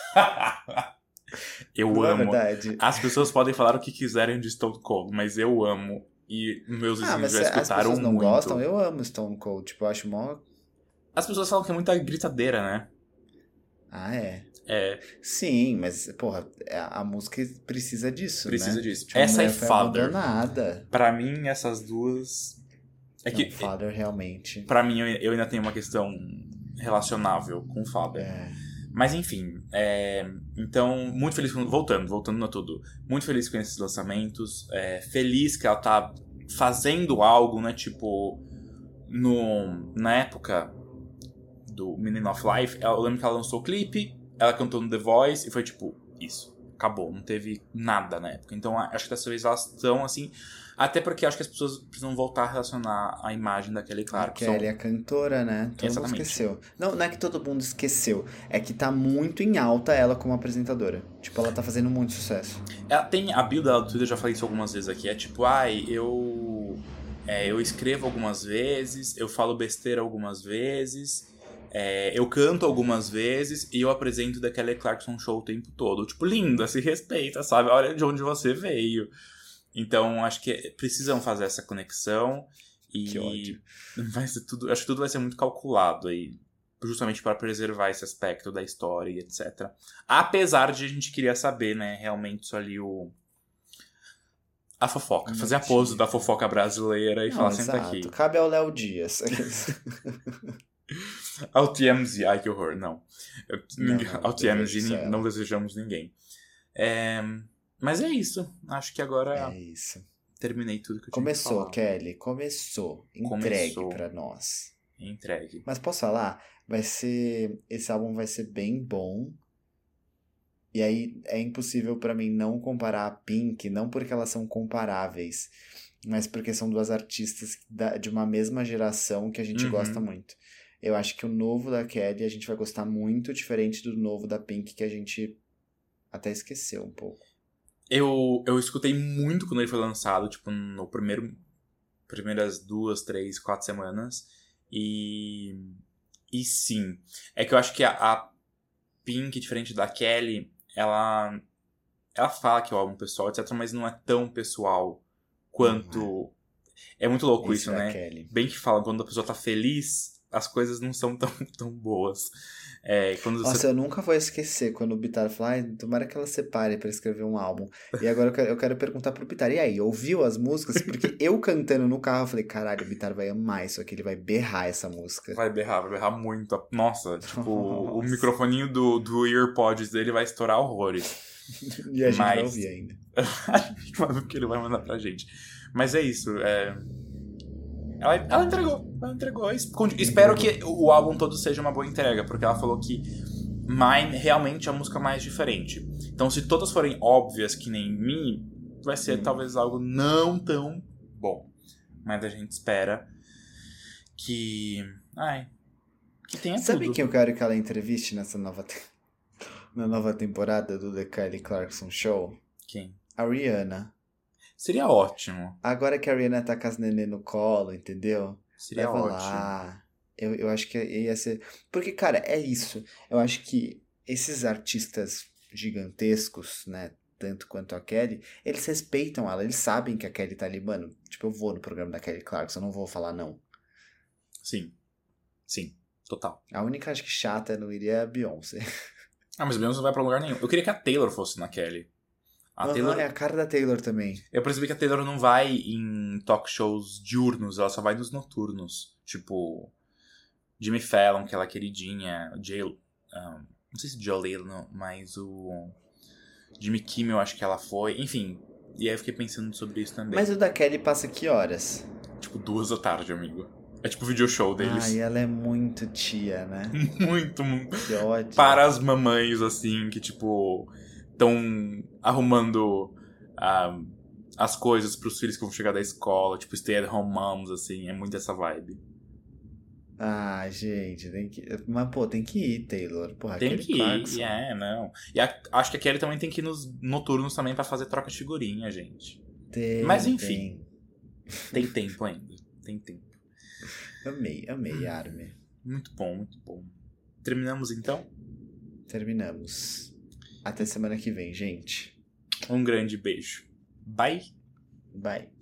Eu Não amo. É verdade. As pessoas podem falar o que quiserem de Stone Cold, mas eu amo. E meus vizinhos ah, mas já escutaram muito. As pessoas não muito. gostam? Eu amo Stone Cold. Tipo, eu acho mó... As pessoas falam que é muita gritadeira, né? Ah, é? É. Sim, mas, porra, a, a música precisa disso, Precisa né? disso. Tipo, essa é Father. Abandonada. Pra mim, essas duas... É que, não, Father, realmente. Pra mim, eu, eu ainda tenho uma questão relacionável com Father. É. Mas, enfim. É, então, muito feliz com... Voltando, voltando a tudo. Muito feliz com esses lançamentos. É, feliz que ela tá fazendo algo, né? Tipo, no, na época do Meaning of Life, eu lembro que ela lançou o clipe, ela cantou no The Voice e foi tipo, isso. Acabou, não teve nada na época. Então, acho que dessa vez elas estão assim... Até porque acho que as pessoas precisam voltar a relacionar a imagem da Kelly Clarkson. A Kelly é a cantora, né? Todo Exatamente. mundo esqueceu. Não, não é que todo mundo esqueceu. É que tá muito em alta ela como apresentadora. Tipo, ela tá fazendo muito sucesso. Ela tem a bio dela do Twitter, eu já falei isso algumas vezes aqui. É tipo, ai, eu... É, eu escrevo algumas vezes, eu falo besteira algumas vezes... É, eu canto algumas vezes e eu apresento da Kelly Clarkson Show o tempo todo. Tipo, linda, se respeita, sabe? Olha de onde você veio. Então, acho que precisam fazer essa conexão. E que ódio. Vai ser tudo, acho que tudo vai ser muito calculado aí. Justamente para preservar esse aspecto da história e etcétera. Apesar de a gente queria saber, né, realmente isso ali o... A fofoca. Fazer a pose da fofoca brasileira e Não, falar, senta aqui. Cabe ao Léo Dias. Ao T M Z. Ai, que horror. Não. Eu, não, não ao T M Z não desejamos ninguém. É, mas é isso. Acho que agora... É isso. Terminei tudo que eu tinha Começou, que falar. Kelly. Começou. Entregue Começou. pra nós. Entregue. Mas posso falar? Vai ser... Esse álbum vai ser bem bom. E aí é impossível pra mim não comparar a Pink, não porque elas são comparáveis, mas porque são duas artistas de uma mesma geração que a gente uhum. gosta muito. Eu acho que o novo da Kelly a gente vai gostar muito, diferente do novo da Pink, que a gente até esqueceu um pouco. Eu, eu escutei muito quando ele foi lançado, tipo, no primeiro... Primeiras duas, três, quatro semanas. E... E sim. É que eu acho que a, a Pink, diferente da Kelly... Ela, ela fala que é o álbum pessoal, etcétera, mas não é tão pessoal quanto... Uhum. É muito louco isso, isso é né? Kelly. Bem que fala, quando a pessoa tá feliz, as coisas não são tão, tão boas. É, quando Nossa, você... eu nunca vou esquecer quando o Bitar fala, ai, tomara que ela separe pra escrever um álbum. E agora eu quero, eu quero perguntar pro Bitar, e aí, ouviu as músicas? Porque eu cantando no carro, eu falei, caralho, o Bitar vai amar isso aqui, ele vai berrar essa música. Vai berrar, vai berrar muito. Nossa, tipo, Nossa. O microfoninho do, do EarPods dele vai estourar horrores. E a gente Mas... vai ouvir ainda. A gente vai ver o que ele vai mandar pra gente. Mas é isso, é... Ela, ela entregou, ela entregou. Espero que o álbum todo seja uma boa entrega, porque ela falou que Mine realmente é a música mais diferente. Então, se todas forem óbvias que nem Me, vai ser hum. talvez algo não tão bom. Mas a gente espera que... Ai, que tenha Sabe tudo. Sabe quem eu quero que ela entreviste nessa nova, te... na nova temporada do The Kelly Clarkson Show? Quem? A Rihanna. Seria ótimo. Agora que a Rihanna tá com as nenê no colo, entendeu? Seria Leva ótimo. Lá. Eu, eu acho que ia ser... Porque, cara, é isso. Eu acho que esses artistas gigantescos, né? Tanto quanto a Kelly, eles respeitam ela. Eles sabem que a Kelly tá ali. Mano, tipo, eu vou no programa da Kelly Clarkson, eu não vou falar não. Sim. Sim. Total. A única, acho que chata não iria é a Beyoncé. Ah, mas a Beyoncé não vai pra lugar nenhum. Eu queria que a Taylor fosse na Kelly. A uhum, Taylor... É a cara da Taylor também. Eu percebi que a Taylor não vai em talk shows diurnos, ela só vai nos noturnos. Tipo, Jimmy Fallon, que ela é queridinha, Jay... Um, não sei se Joe Leno, mas o Jimmy Kimmel, acho que ela foi. Enfim, e aí eu fiquei pensando sobre isso também. Mas o da Kelly passa que horas? Tipo, duas da tarde, amigo. É tipo o video show deles. Ai, ela é muito tia, né? muito, muito. Que ódio. Para as mamães, assim, que, tipo... Estão arrumando uh, as coisas pros filhos que vão chegar da escola, tipo stay at home moms, assim, é muito essa vibe. Ah, gente, tem que... Mas, pô, tem que ir, Taylor. Porra, tem Kelly que Clarkson. ir, é, não. E a, acho que a Kelly também tem que ir nos noturnos também pra fazer troca de figurinha, gente. Tem, Mas, enfim. Tem, tem tempo ainda, tem tempo. Amei, amei, Armin. Muito bom, muito bom. Terminamos, então? Terminamos. Até semana que vem, gente. Um grande beijo. Bye. Bye.